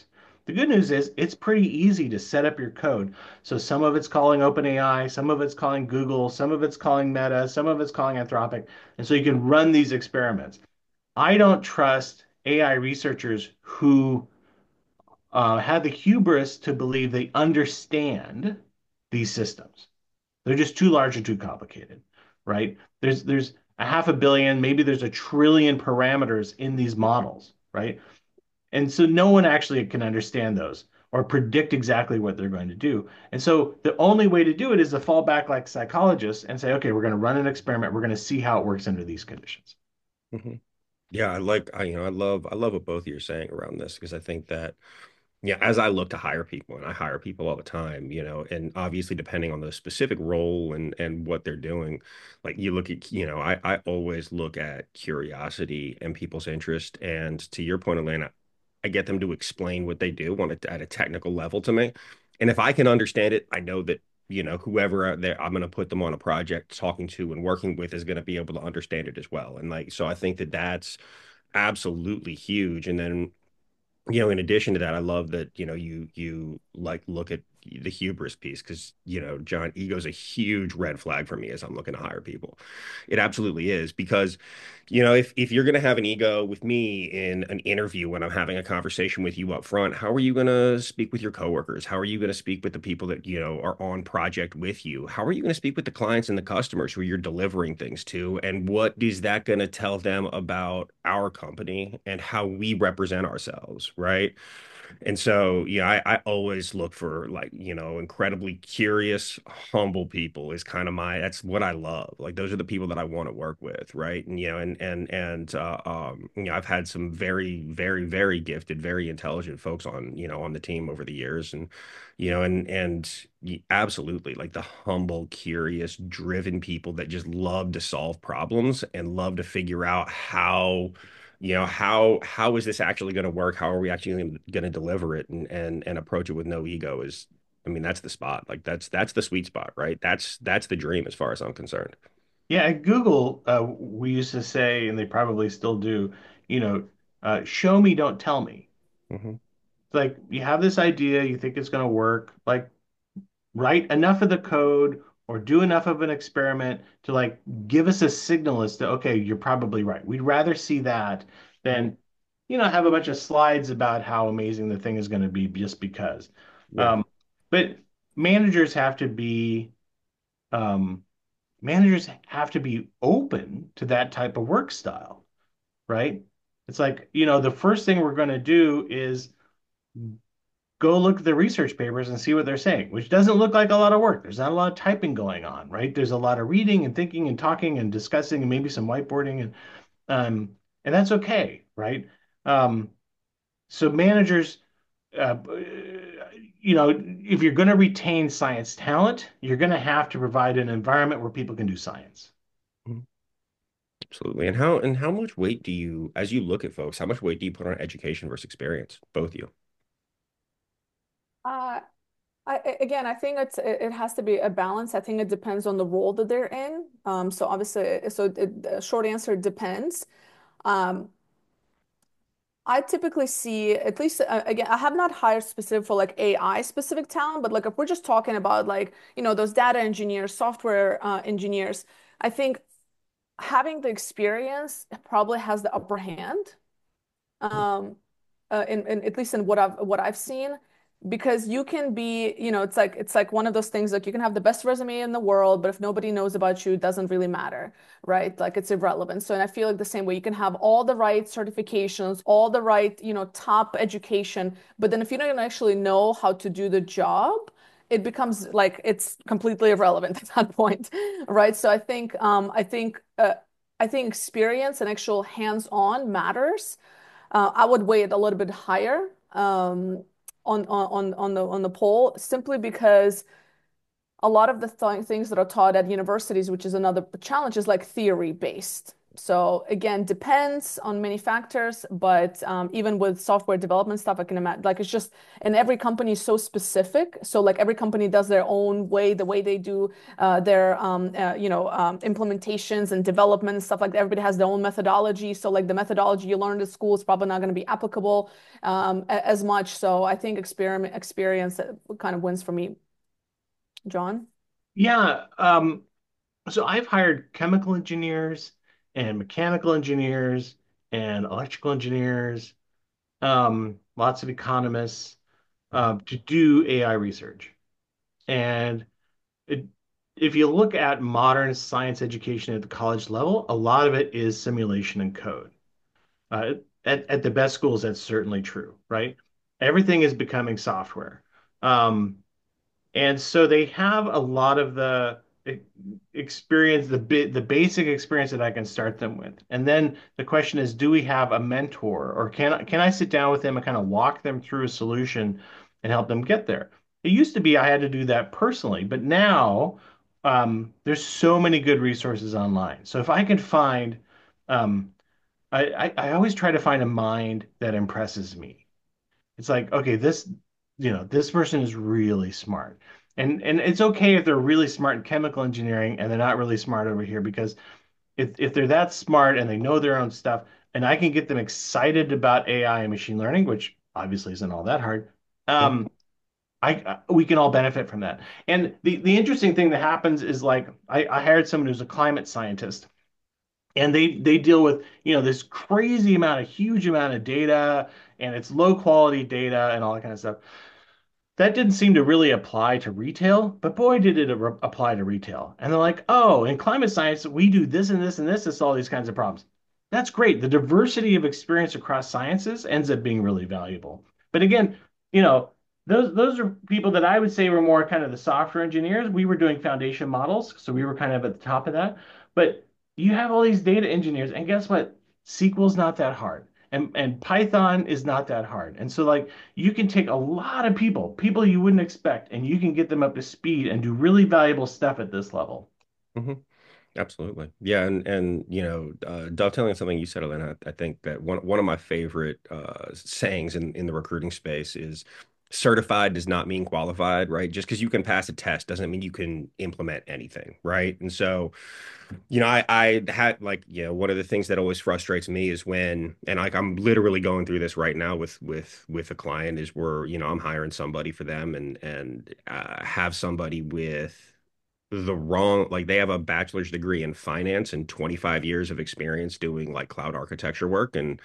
The good news is it's pretty easy to set up your code. So some of it's calling OpenAI, some of it's calling Google, some of it's calling Meta, some of it's calling Anthropic. And so you can run these experiments. I don't trust AI researchers who have the hubris to believe they understand these systems. They're just too large and too complicated, right? There's a half a billion, maybe there's a trillion parameters in these models, right? And so no one actually can understand those or predict exactly what they're going to do. And so the only way to do it is to fall back like psychologists and say, okay, we're going to run an experiment. We're going to see how it works under these conditions. Mhm. Yeah, I love what both of you are saying around this because I think that yeah, as I look to hire people, and I hire people all the time, and obviously depending on the specific role and what they're doing, like you look at, I always look at curiosity and people's interest. And to your point, Elena, I get them to explain what they do on at a technical level to me. And if I can understand it, I know that, whoever I'm going to put them on a project talking to and working with is going to be able to understand it as well. And like, so I think that that's absolutely huge. And then in addition to that, I love that, you like look at the hubris piece because, John, ego's a huge red flag for me as I'm looking to hire people. It absolutely is because, if you're going to have an ego with me in an interview when I'm having a conversation with you up front, how are you going to speak with your coworkers? How are you going to speak with the people that, are on project with you? How are you going to speak with the clients and the customers who you're delivering things to? And what is that going to tell them about our company and how we represent ourselves, right? And so, I always look for like, incredibly curious, humble people is kind of that's what I love. Like those are the people that I want to work with, right? And I've had some very, very, very gifted, very intelligent folks on the team over the years, and absolutely like the humble, curious, driven people that just love to solve problems and love to figure out how is this actually going to work? How are we actually going to deliver it and approach it with no ego is, I mean, that's the spot. Like that's the sweet spot, right? That's the dream as far as I'm concerned. Yeah, at Google, we used to say, and they probably still do, you know, show me, don't tell me. Hmm. It's like you have this idea, you think it's going to work, like write enough of the code or do enough of an experiment to like give us a signal as to, okay, you're probably right. We'd rather see that than, have a bunch of slides about how amazing the thing is going to be just because. Yeah. Um, but managers have to be um, managers have to be open to that type of work style, right? It's like, the first thing we're going to do is go look at the research papers and see what they're saying, which doesn't look like a lot of work. There's not a lot of typing going on, right? There's a lot of reading and thinking and talking and discussing and maybe some whiteboarding um, and that's okay, right? Um, so managers, uh, if you're going to retain science talent, you're going to have to provide an environment where people can do science. Mhm. Absolutely. And how much weight do you, as you look at folks, how much weight do you put on education versus experience? Both of you. Uh, again, I think it has to be a balance. I think it depends on the role that they're in. So obviously, the short answer depends. Um, I typically see, at least again, I have not hired specific for like AI specific talent, but like if we're just talking about like, those data engineers, software engineers, I think having the experience probably has the upper hand. Um, in at least in what I've seen, because you can be, it's like one of those things like you can have the best resume in the world, but if nobody knows about you, it doesn't really matter, right? Like it's irrelevant. So, and I feel like the same way you can have all the right certifications, all the right, top education, but then if you don't actually know how to do the job, it becomes like it's completely irrelevant at that point, right? So I think experience and actual hands-on matters. I would weigh it a little bit higher on the poll simply because a lot of the things that are taught at universities, which is another challenge, is like theory based. So again, depends on many factors, but even with software development stuff, I can imagine like it's just and every company is so specific. So like every company does their own way, the way they do their implementations and development and stuff like that. Everybody has their own methodology. So like the methodology you learned at school is probably not going to be applicable as much. So I think experience kind of wins for me, John. Yeah. So I've hired chemical engineers and mechanical engineers and electrical engineers, lots of economists, to do AI research. And it, if you look at modern science education at the college level, a lot of it is simulation and code. Uh, at the best schools, that's certainly true, right? Everything is becoming software. Um, and so they have a lot of the experience, the basic experience that I can start them with. And then the question is, do we have a mentor, or can I sit down with them and kind of walk them through a solution and help them get there? It used to be I had to do that personally, but now there's so many good resources online. So if I could find, um, I always try to find a mind that impresses me. It's like, okay, this person is really smart. And it's okay if they're really smart in chemical engineering and they're not really smart over here because if they're that smart and they know their own stuff and I can get them excited about AI and machine learning, which obviously isn't all that hard, um, we can all benefit from that. And the interesting thing that happens is like I hired someone who's a climate scientist and they deal with this crazy amount of huge amount of data and it's low quality data and all that kind of stuff that didn't seem to really apply to retail, but boy, did it apply to retail. And they're like, oh, in climate science, we do this and this and this to solve these kinds of problems. That's great. The diversity of experience across sciences ends up being really valuable. But again, you know, those are people that I would say were more kind of the software engineers. We were doing foundation models, so we were kind of at the top of that. But you have all these data engineers, and guess what? SQL's not that hard. And Python is not that hard. And so like you can take a lot of people you wouldn't expect, and you can get them up to speed and do really valuable stuff at this level. Hmm. Absolutely. Yeah, and dovetailing on something you said, Elena, I think that one of my favorite sayings in the recruiting space is certified does not mean qualified, right? Just because you can pass a test doesn't mean you can implement anything, right? And so, I had like, one of the things that always frustrates me is when, and like I'm literally going through this right now with a client is where, I'm hiring somebody for them and have somebody with the wrong like they have a bachelor's degree in finance and 25 years of experience doing like cloud architecture work and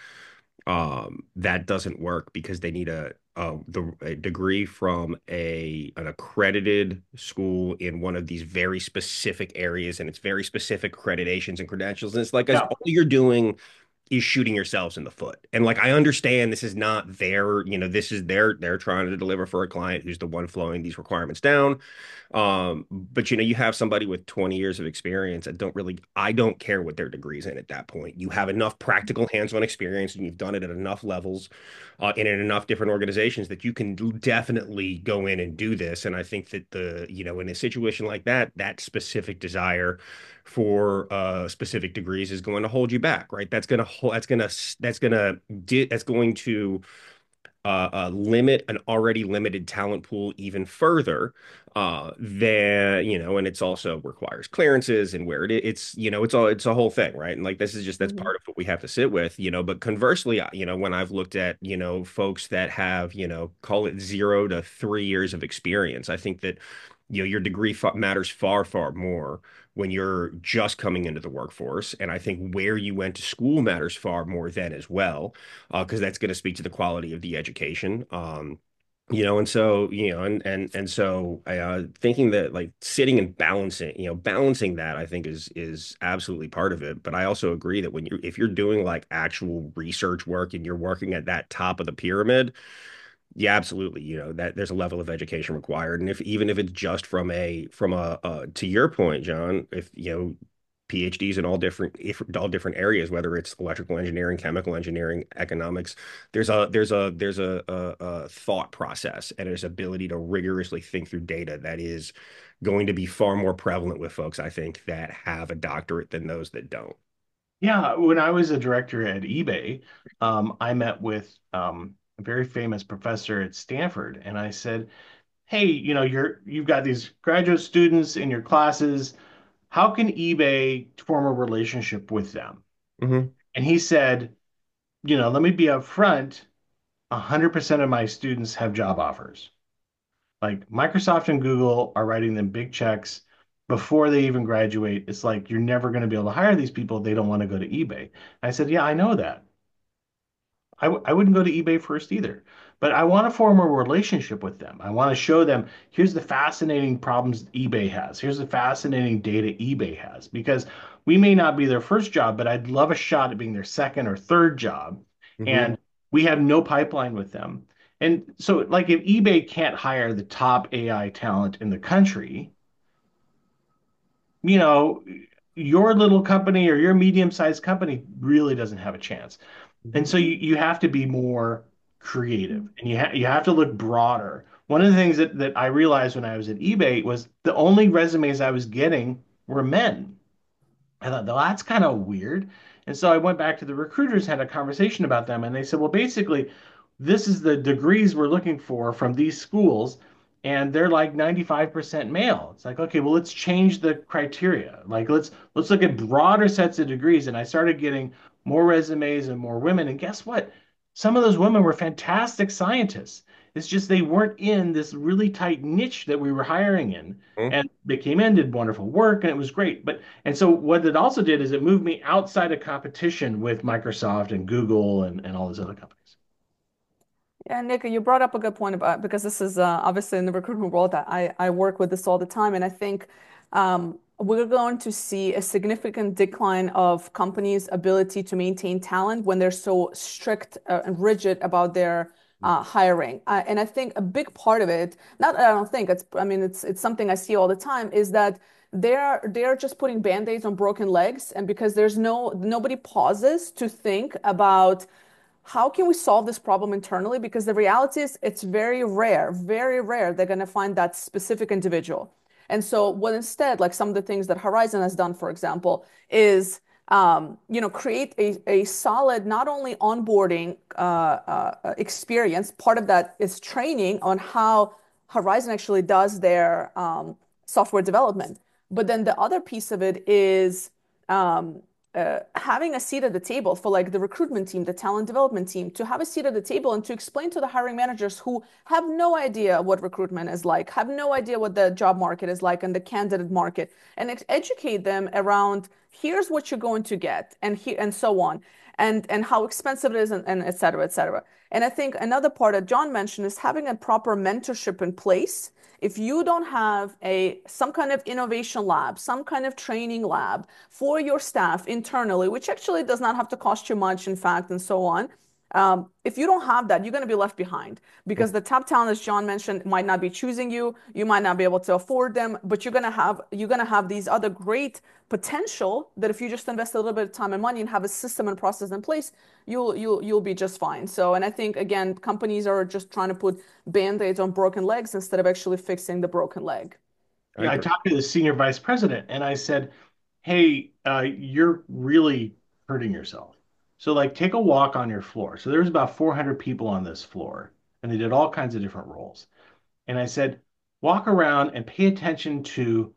that doesn't work because they need a degree from an accredited school in one of these very specific areas and it's very specific accreditations and credentials and it's like as Yeah. all you're doing is shooting yourselves in the foot. And like I understand this is not their, this is they're trying to deliver for a client who's the one flowing these requirements down. But you have somebody with 20 years of experience. I don't care what their degree's in at that point. You have enough practical hands-on experience and you've done it at enough levels, and in enough different organizations that you can definitely go in and do this. And I think that in a situation like that, that specific desire for specific degrees is going to hold you back, right? That's going to limit an already limited talent pool even further and it's also requires clearances and where it's a whole thing, right? And like that's Mhm. part of what we have to sit with, but conversely, when I've looked at folks that have call it 0 to 3 years of experience, I think that your degree matters far more when you're just coming into the workforce. And I think where you went to school matters far more then as well, because that's going to speak to the quality of the education. And so, thinking that like sitting and balancing that, I think is absolutely part of it. But I also agree that if you're doing like actual research work and you're working at that top of the pyramid, yeah, absolutely. That there's a level of education required, and if even if it's just from a to your point, John, if PhDs in all different areas, whether it's electrical engineering, chemical engineering, economics, there's a thought process and there's ability to rigorously think through data that is going to be far more prevalent with folks, I think, that have a doctorate than those that don't. Yeah, when I was a director at eBay, I met with a very famous professor at Stanford, and I said, "Hey, you've got these graduate students in your classes. How can eBay form a relationship with them?" Hmm. And he said, "Let me be upfront. 100% of my students have job offers. Like Microsoft and Google are writing them big checks before they even graduate. It's like you're never going to be able to hire these people. They don't want to go to eBay." I said, "Yeah, I know that. I wouldn't go to eBay first either, but I want to form a relationship with them. I want to show them here's the fascinating problems eBay has. Here's the fascinating data eBay has because we may not be their first job, but I'd love a shot at being their second or third job. Hmm. And we have no pipeline with them. And so, like, if eBay can't hire the top AI talent in the country, you know, your little company or your medium-sized company really doesn't have a chance. And Hmm. so you have to be more creative and you have to look broader. One of the things that I realized when I was at eBay was the only resumes I was getting were men. I thought, well, that's kind of weird. And so I went back to the recruiters, had a conversation about them, and they said, well, basically, this is the degrees we're looking for from these schools, and they're like 95% male. It's like, okay, well, let's change the criteria. Like, let's look at broader sets of degrees. And I started getting more resumes and more women. And guess what? Some of those women were fantastic scientists. It's just they weren't in this really tight niche that we were hiring in. And they came in, did wonderful work, and it was great. But and so what it also did is it moved me outside of competition with Microsoft and Google and all those other companies. Yeah, Nick, you brought up a good point about because this is obviously in the recruitment world that I work with this all the time, and I think we're going to see a significant decline of companies' ability to maintain talent when they're so strict and rigid about their hiring. And I think a big part of it, not I don't think it's, I mean it's something I see all the time, is that they're just putting band-aids on broken legs, and because there's nobody pauses to think about how can we solve this problem internally? Because the reality is it's very rare they're going to find that specific individual. And so what instead, like some of the things that Horizon has done, for example, is create a solid not only onboarding experience. Part of that is training on how Horizon actually does their software development. But then the other piece of it is um, having a seat at the table for like the recruitment team, the talent development team, to have a seat at the table and to explain to the hiring managers who have no idea what recruitment is like, have no idea what the job market is like and the candidate market, and educate them around here's what you're going to get and so on, and how expensive it is and et cetera, et cetera. And I think another part that John mentioned is having a proper mentorship in place. If you don't have a some kind of innovation lab, some kind of training lab for your staff internally, which actually does not have to cost you much, in fact, and so on. If you don't have that, you're going to be left behind because the top talent, as John mentioned, might not be choosing you. You might not be able to afford them, but you're going to have these other great potential that if you just invest a little bit of time and money and have a system and process in place, you'll be just fine. So, and I think again, companies are just trying to put band-aids on broken legs instead of actually fixing the broken leg. I Yeah, I agree. talked to the senior vice president and I said, hey, you're really hurting yourself. So, like, take a walk on your floor. So, there was about 400 people on this floor, and they did all kinds of different roles. And I said, walk around and pay attention to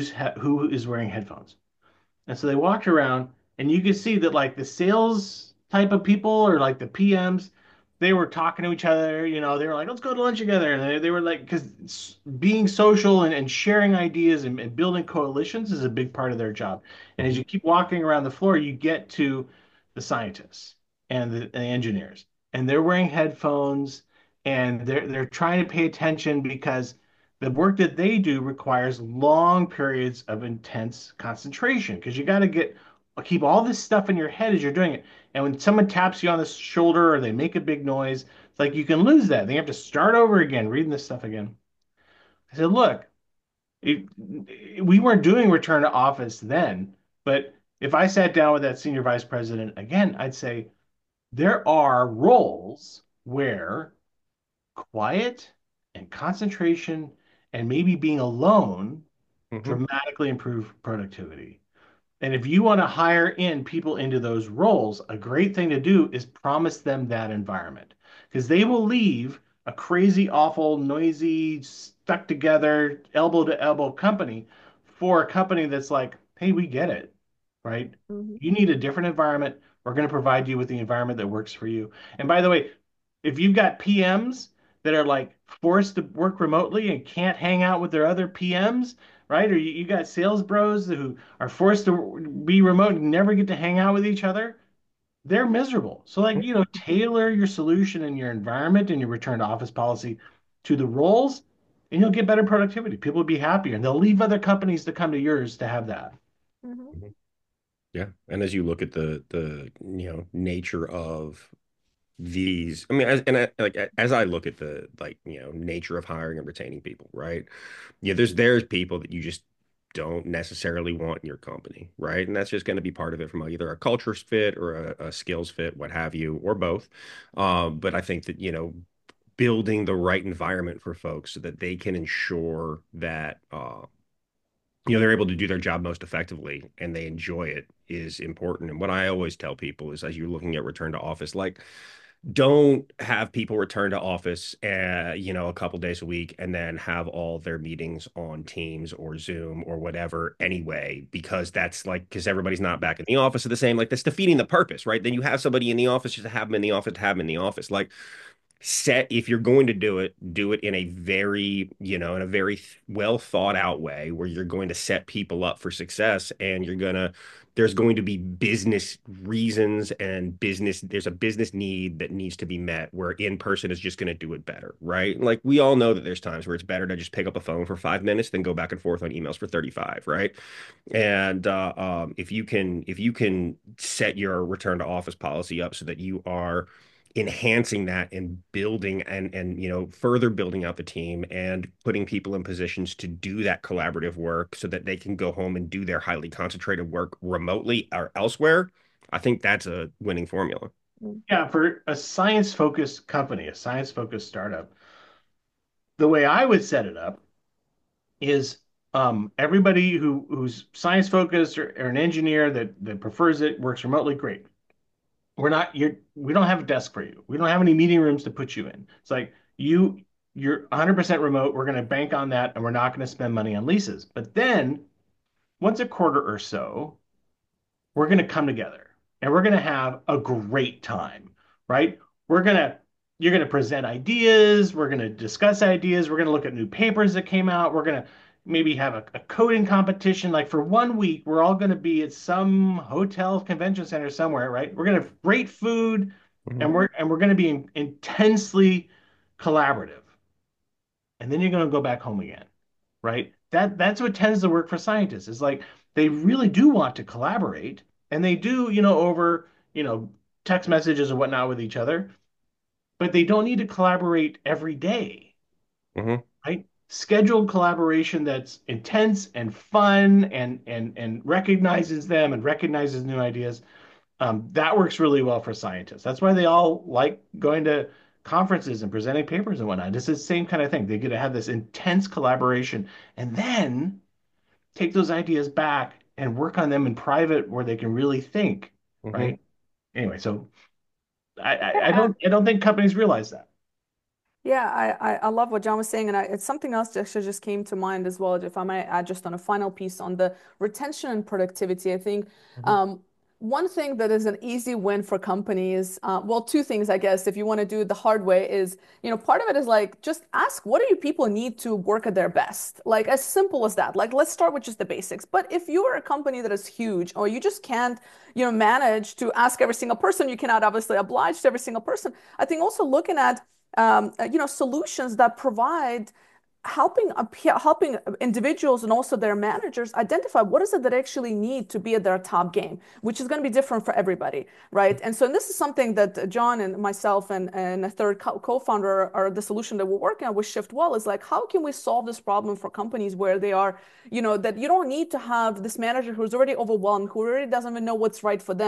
who is wearing headphones. And so they walked around, and you could see that like the sales type of people or like the PMs, they were talking to each other. They were like, let's go to lunch together. And they were like, because being social and sharing ideas and building coalitions is a big part of their job. And as Mhm. you keep walking around the floor, you get to the scientists and the engineers, and they're wearing headphones and they're trying to pay attention because the work that they do requires long periods of intense concentration because you got to keep all this stuff in your head as you're doing it. And when someone taps you on the shoulder or they make a big noise, it's like you can lose that. Then you have to start over again, reading this stuff again. I said, look, we weren't doing return to office then, but if I sat down with that senior vice president again, I'd say there are roles where quiet and concentration and maybe being alone Mhm. dramatically improve productivity. And if you want to hire in people into those roles, a great thing to do is promise them that environment because they will leave a crazy, awful, noisy, stuck together, elbow to elbow company for a company that's like, hey, we get it, right? Mhm. You need a different environment. We're going to provide you with the environment that works for you. And by the way, if you've got PMs that are like forced to work remotely and can't hang out with their other PMs, right? Or you got sales bros who are forced to be remote and never get to hang out with each other, they're miserable. So, like, tailor your solution and your environment and your return to office policy to the roles, and you'll get better productivity. People will be happier and they'll leave other companies to come to yours to have that. Mhm. Mhm. Yeah. And as you look at the nature of these, I mean, as I look at the nature of hiring and retaining people, right? Yeah, there's people that you just don't necessarily want in your company, right? And that's just going to be part of it from either a culture fit or a skills fit, what have you, or both. But I think that, building the right environment for folks so that they can ensure that they're able to do their job most effectively and they enjoy it is important. And what I always tell people is as you're looking at return to office, like don't have people return to office, a couple days a week and then have all their meetings on Teams or Zoom or whatever anyway, because that's like, because everybody's not back in the office at the same, like that's defeating the purpose, right? Then you have somebody in the office just to have them in the office, to have them in the office. Like if you're going to do it in a very, in a very well thought out way where you're going to set people up for success and there's going to be business reasons and there's a business need that needs to be met where in person is just going to do it better, right? Like we all know that there's times where it's better to just pick up a phone for 5 minutes than go back and forth on emails for 35, right? And if you can set your return to office policy up so that you are enhancing that and building and further building out the team and putting people in positions to do that collaborative work so that they can go home and do their highly concentrated work remotely or elsewhere. I think that's a winning formula. Yeah, for a science focused company, a science focused startup, the way I would set it up is everybody who's science focused or an engineer that prefers it works remotely, great. We don't have a desk for you. We don't have any meeting rooms to put you in. It's like you're 100% remote. We're going to bank on that and we're not going to spend money on leases. But then once a quarter or so, we're going to come together and we're going to have a great time, right? We're going to You're going to present ideas, we're going to discuss ideas, we're going to look at new papers that came out, we're going to maybe have a coding competition. Like for 1 week, we're all going to be at some hotel convention center somewhere, right? We're going to have great food Mhm. and we're going to be intensely collaborative. And then you're going to go back home again, right? That's what tends to work for scientists. Is like they really do want to collaborate, and they do, over, text messages and whatnot with each other, but they don't need to collaborate every day, Mhm. right? Scheduled collaboration that's intense and fun and recognizes them and recognizes new ideas. That works really well for scientists. That's why they all like going to conferences and presenting papers and whatnot. It's the same kind of thing. They get to have this intense collaboration and then take those ideas back and work on them in private where they can really think, Mhm. right? Anyway, so I don't think companies realize that. Yeah, I love what John was saying, and it's something else that actually just came to mind as well. If I might add just on a final piece on the retention and productivity, I think Mhm. um, one thing that is an easy win for companies, well, two things, I guess, if you want to do it the hard way, is part of it is like just ask what do you people need to work at their best, like as simple as that. Like let's start with just the basics. But if you are a company that is huge, or you just can't, manage to ask every single person, you cannot obviously oblige to every single person. I think also looking at solutions that provide helping individuals and also their managers identify what is it that they actually need to be at their top game, which is going to be different for everybody, right? And so and this is something that John and myself and a third co-founder are the solution that we're working on with ShiftWell is like, how can we solve this problem for companies where they are, that you don't need to have this manager who's already overwhelmed, who already doesn't even know what's right for them,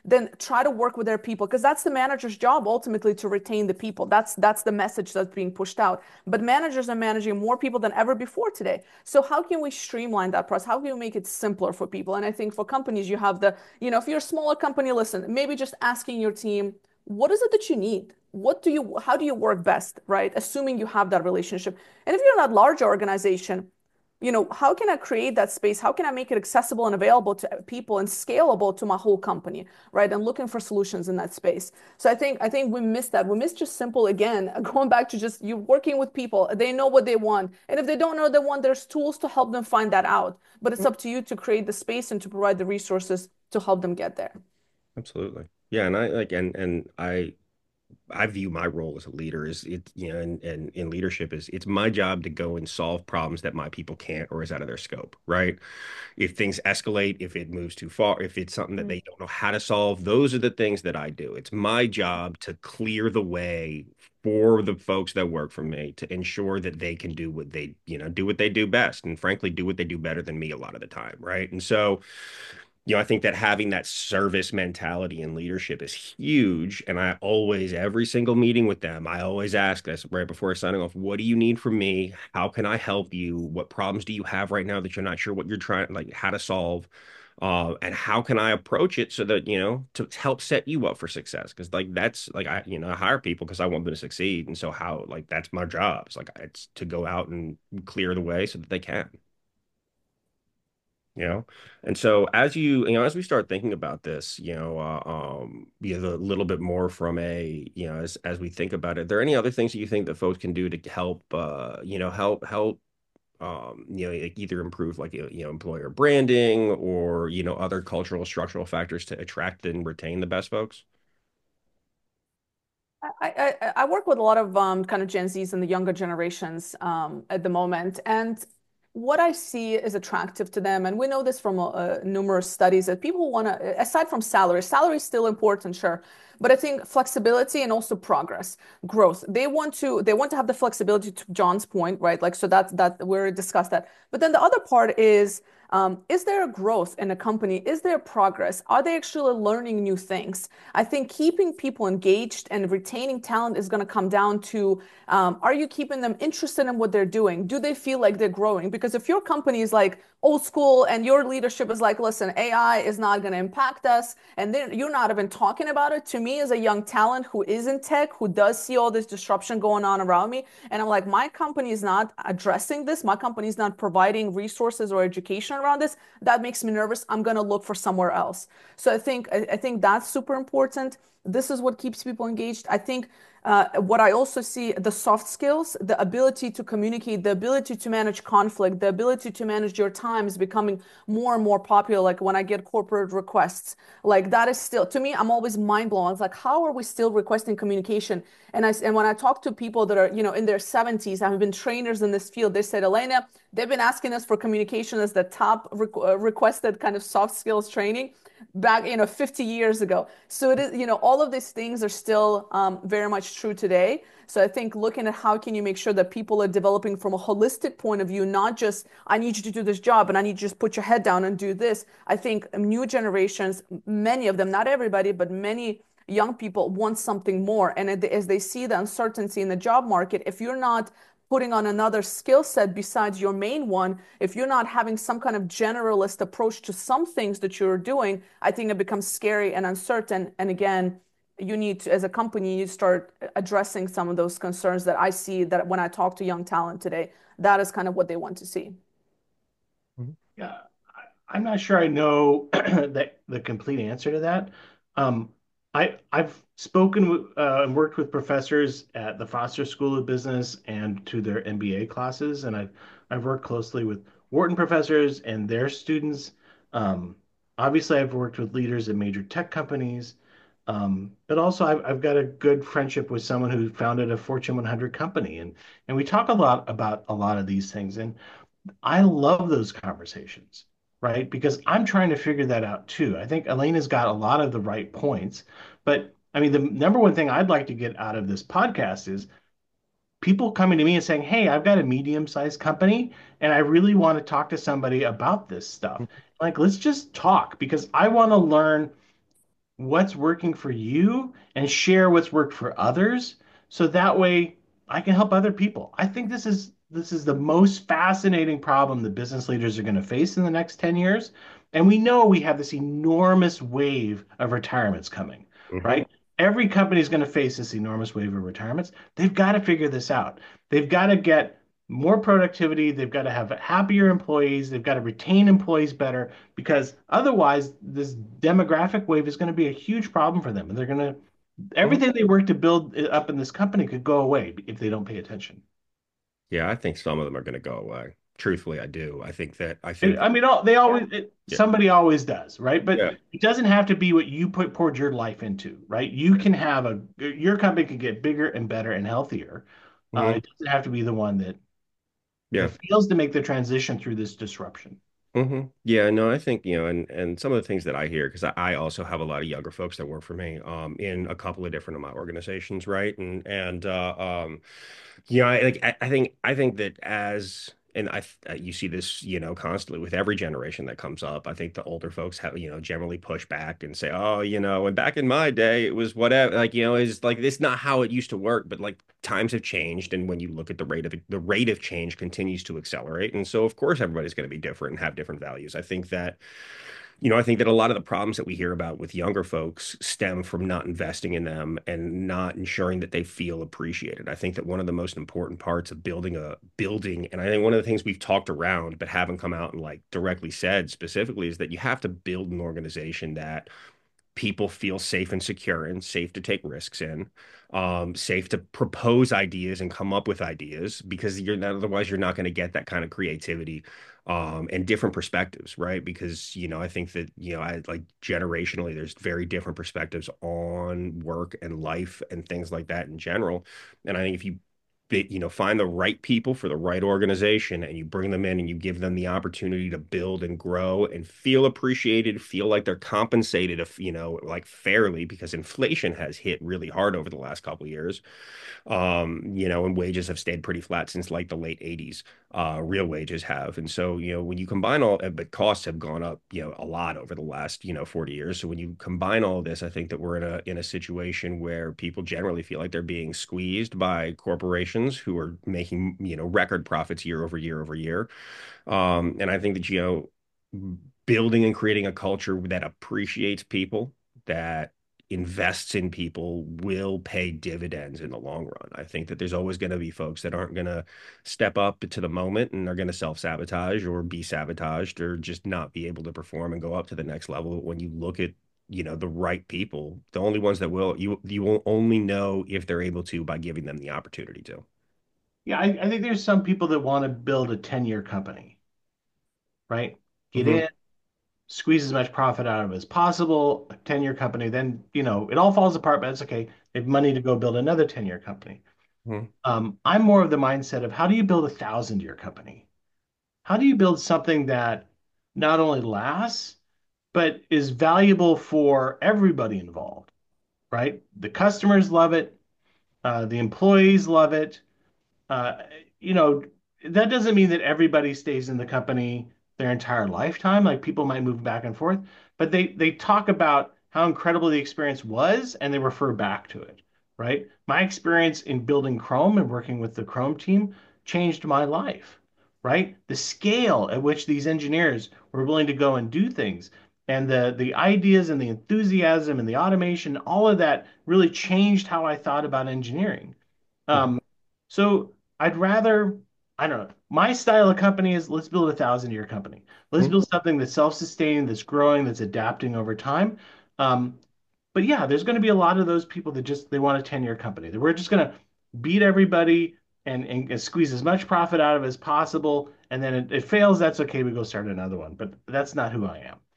then try to work with their people because that's the manager's job ultimately to retain the people. That's the message that's being pushed out. But managers are managing more people than ever before today. So how can we streamline that process? How can we make it simpler for people? And I think for companies, you have if you're a smaller company, listen, maybe just asking your team, what is it that you need? How do you work best, right? Assuming you have that relationship. And if you're not a large organization, how can I create that space? How can I make it accessible and available to people and scalable to my whole company, right? And looking for solutions in that space. So I think we missed that. We missed just simple again, going back to just you working with people. They know what they want. And if they don't know what they want, there's tools to help them find that out. But it's up to you to create the space and to provide the resources to help them get there. Absolutely. Yeah, and I like and I view my role as a leader is it, and in leadership is it's my job to go and solve problems that my people can't or is out of their scope, right? If things escalate, if it moves too far, if it's something that Mm. they don't know how to solve, those are the things that I do. It's my job to clear the way for the folks that work for me to ensure that they can do what do what they do best, and frankly, do what they do better than me a lot of the time, right? And so I think that having that service mentality in leadership is huge. And I always, every single meeting with them, I always ask this right before signing off, what do you need from me? How can I help you? What problems do you have right now that you're not sure what you're trying, like how to solve? And how can I approach it so that, to help set you up for success? Because like that's like I hire people because I want them to succeed. And so how like that's my job. It's to go out and clear the way so that they can you know and so as we start thinking about this a little bit more from a as we think about it, are there any other things that you think that folks can do to help help like either improve like employer branding or other cultural structural factors to attract and retain the best folks? I work with a lot of kind of Gen Zs and the younger generations at the moment, and what I see is attractive to them, and we know this from numerous studies that people want to, aside from salary is still important, sure, but I think flexibility and also progress, growth. They want to have the flexibility to John's point, right? Like so that we're discussed that, but then the other part is there a growth in a company? Is there progress? Are they actually learning new things? I think keeping people engaged and retaining talent is going to come down to are you keeping them interested in what they're doing? Do they feel like they're growing? Because if your company is like old school and your leadership is like, listen, AI is not going to impact us, and then you're not even talking about it, to me as a young talent who is in tech, who does see all this disruption going on around me, and I'm like, my company is not addressing this, my company is not providing resources or education around this, that makes me nervous. I'm going to look for somewhere else. So I think that's super important. This is what keeps people engaged. I think what I also see, the soft skills, the ability to communicate, the ability to manage conflict, the ability to manage your time is becoming more and more popular. Like when I get corporate requests, like that is still, to me, I'm always mind blown. It's like, how are we still requesting communication? And when I talk to people that are, in their 70s, have been trainers in this field, they said, Elena, they've been asking us for communication as the top requested kind of soft skills training back 50 years ago. So it is, all of these things are still very much true today. So I think looking at how can you make sure that people are developing from a holistic point of view, not just I need you to do this job and I need you to just put your head down and do this. I think new generations, many of them, not everybody, but many young people want something more. And as they see the uncertainty in the job market, if you're not putting on another skill set besides your main one, if you're not having some kind of generalist approach to some things that you're doing, I think it becomes scary and uncertain. And again, you need to, as a company, you start addressing some of those concerns that I see that when I talk to young talent today, that is kind of what they want to see. Mhm. Yeah, I'm not sure I know the complete answer to that. Um, I've spoken with and worked with professors at the Foster School of Business and to their MBA classes, and I've worked closely with Wharton professors and their students. Um, Obviously, I've worked with leaders at major tech companies, but also I've got a good friendship with someone who founded a Fortune 100 company, and we talk a lot about a lot of these things, and I love those conversations, right? Because I'm trying to figure that out too. I think Elena's got a lot of the right points, but I mean, the number one thing I'd like to get out of this podcast is people coming to me and saying, "Hey, I've got a medium-sized company and I really want to talk to somebody about this stuff." Like, let's just talk because I want to learn what's working for you and share what's worked for others. So that way I can help other people. I think this is the most fascinating problem that business leaders are going to face in the next 10 years. And we know we have this enormous wave of retirements coming, Hmm. right? Every company is going to face this enormous wave of retirements. They've got to figure this out. They've got to get more productivity. They've got to have happier employees. They've got to retain employees better because otherwise, this demographic wave is going to be a huge problem for them. And they're going to, Hmm. everything they work to build up in this company could go away if they don't pay attention. Yeah, I think some of them are going to go away. Truthfully, I do. I think, I mean, they Yeah. always, yeah, somebody always does, right? But yeah. it doesn't have to be what you poured your life into, right? You can have your company can get bigger and better and healthier. Hmm. It doesn't have to be the one Yeah. that fails to make the transition through this disruption. Yeah, no, I think, and some of the things that I hear, because I also have a lot of younger folks that work for me, in a couple of different of my organizations, right? I think that you see this, constantly with every generation that comes up. I think the older folks have, generally push back and say, oh, and back in my day, it was whatever, like, is like, this not how it used to work, but like times have changed. And when you look at the rate of change continues to accelerate. And so, of course, everybody's going to be different and have different values. I think that a lot of the problems that we hear about with younger folks stem from not investing in them and not ensuring that they feel appreciated. I think that one of the most important parts of building, and I think one of the things we've talked around but haven't come out and like directly said specifically is that you have to build an organization that people feel safe and secure and safe to take risks in, safe to propose ideas and come up with ideas because otherwise you're not going to get that kind of creativity, and different perspectives, right? Because, I think that, I like generationally, there's very different perspectives on work and life and things like that in general. And I think if you find the right people for the right organization and you bring them in and you give them the opportunity to build and grow and feel appreciated, feel like they're compensated, if, like fairly, because inflation has hit really hard over the last couple of years. And wages have stayed pretty flat since like the late 80s. Real wages have. And so, when you combine but costs have gone up, a lot over the last, 40 years. So when you combine all of this, I think that we're in a situation where people generally feel like they're being squeezed by corporations who are making, record profits year over year over year. And I think that, building and creating a culture that appreciates people, that invests in people will pay dividends in the long run. I think that there's always going to be folks that aren't going to step up to the moment and are going to self-sabotage or be sabotaged or just not be able to perform and go up to the next level. But when you look at, the right people, the only ones that you will only know if they're able to by giving them the opportunity to. Yeah, I think there's some people that want to build a 10-year company, right? Get Hmm. in, squeeze as much profit out of it as possible, a 10-year company, then, it all falls apart, but it's okay. They have money to go build another 10-year company. Hmm. I'm more of the mindset of how do you build a 1,000-year company? How do you build something that not only lasts, but is valuable for everybody involved, right? The customers love it, the employees love it, uh, you know, that doesn't mean that everybody stays in the company their entire lifetime. Like people might move back and forth, but they talk about how incredible the experience was and they refer back to it, right? My experience in building Chrome and working with the Chrome team changed my life, right? The scale at which these engineers were willing to go and do things and the ideas and the enthusiasm and the automation, all of that really changed how I thought about engineering. Hmm. Um, so I'd rather, I don't know, my style of company is let's build a 1,000-year company. Let's Hmm. build something that's self-sustaining, that's growing, that's adapting over time. Um, but yeah, there's going to be a lot of those people that just they want a 10-year company. That we're just going to beat everybody and squeeze as much profit out of it as possible. And then it fails, that's okay. We go start another one. But that's not who I am.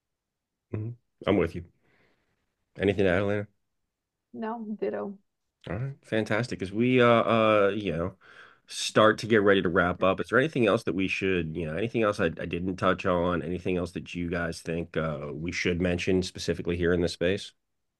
Hmm. I'm with you. Anything to add, Elena? No, ditto. All right, fantastic. As we start to get ready to wrap up, is there anything else that we should, anything else I didn't touch on, anything else that you guys think we should mention specifically here in this space?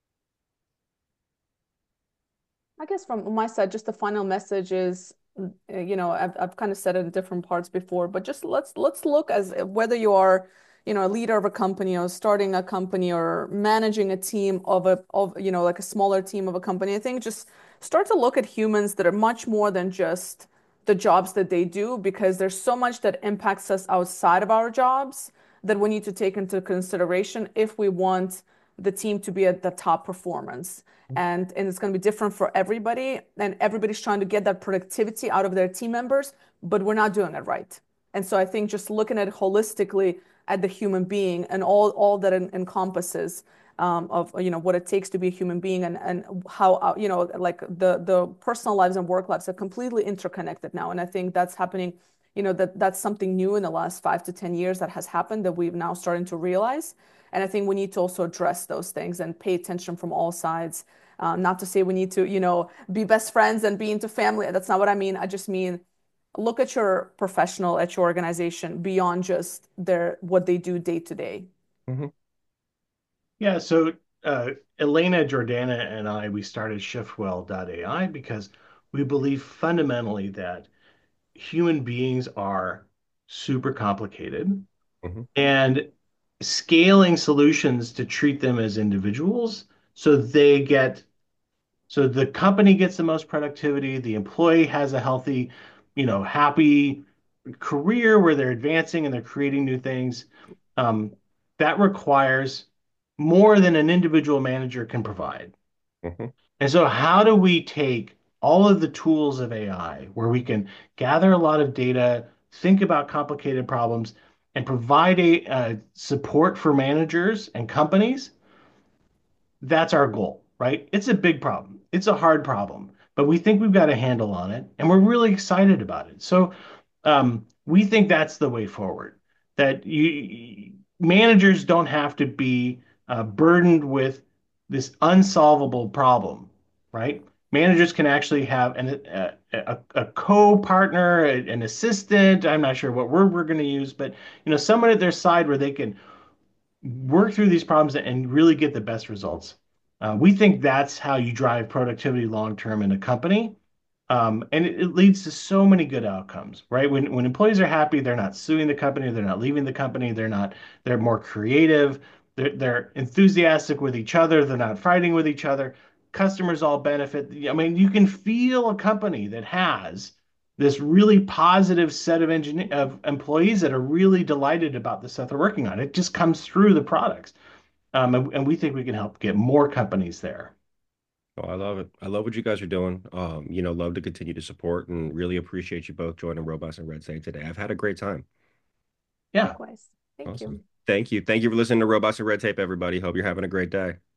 I guess from my side, just the final message is, I've kind of said it in different parts before, but just let's look as whether you are, a leader of a company or starting a company or managing a team of like a smaller team of a company, I think just start to look at humans that are much more than just the jobs that they do, because there's so much that impacts us outside of our jobs that we need to take into consideration if we want the team to be at the top performance. And it's going to be different for everybody, and everybody's trying to get that productivity out of their team members, but we're not doing it right. And so I think just looking at it holistically at the human being and all that encompasses of what it takes to be a human being, and how like the personal lives and work lives are completely interconnected now. And I think that's happening, that's something new in the last 5 to 10 years that has happened that we've now starting to realize. And I think we need to also address those things and pay attention from all sides. Not to say we need to, be best friends and be into family. That's not what I mean. I just mean look at your professional, at your organization beyond just what they do day to day. Hmm. Yeah, so Elena Jordana and I, we started ShiftWell.ai because we believe fundamentally that human beings are super complicated, Hmm. and scaling solutions to treat them as individuals so the company gets the most productivity, the employee has a healthy, happy career where they're advancing and they're creating new things. Um, that requires more than an individual manager can provide. Hmm. And so, how do we take all of the tools of AI where we can gather a lot of data, think about complicated problems, and provide support for managers and companies? That's our goal, right? It's a big problem. It's a hard problem, but we think we've got a handle on it, and we're really excited about it. So we think that's the way forward. That managers don't have to be burdened with this unsolvable problem, right? Managers can actually have a co-partner, an assistant. I'm not sure what word we're going to use, but someone at their side where they can work through these problems and really get the best results. We think that's how you drive productivity long term in a company. And it leads to so many good outcomes, right? When employees are happy, they're not suing the company, they're not leaving the company, they're more creative, they're enthusiastic with each other, they're not fighting with each other. Customers all benefit. I mean, you can feel a company that has this really positive set of employees that are really delighted about the stuff they're working on. It just comes through the products. And we think we can help get more companies there. Oh, I love it. I love what you guys are doing. Love to continue to support and really appreciate you both joining Robots and Red State today. I've had a great time. Yeah. Likewise. Thank Awesome. you. Thank you. Thank you for listening to Robots and Red Tape, everybody. Hope you're having a great day.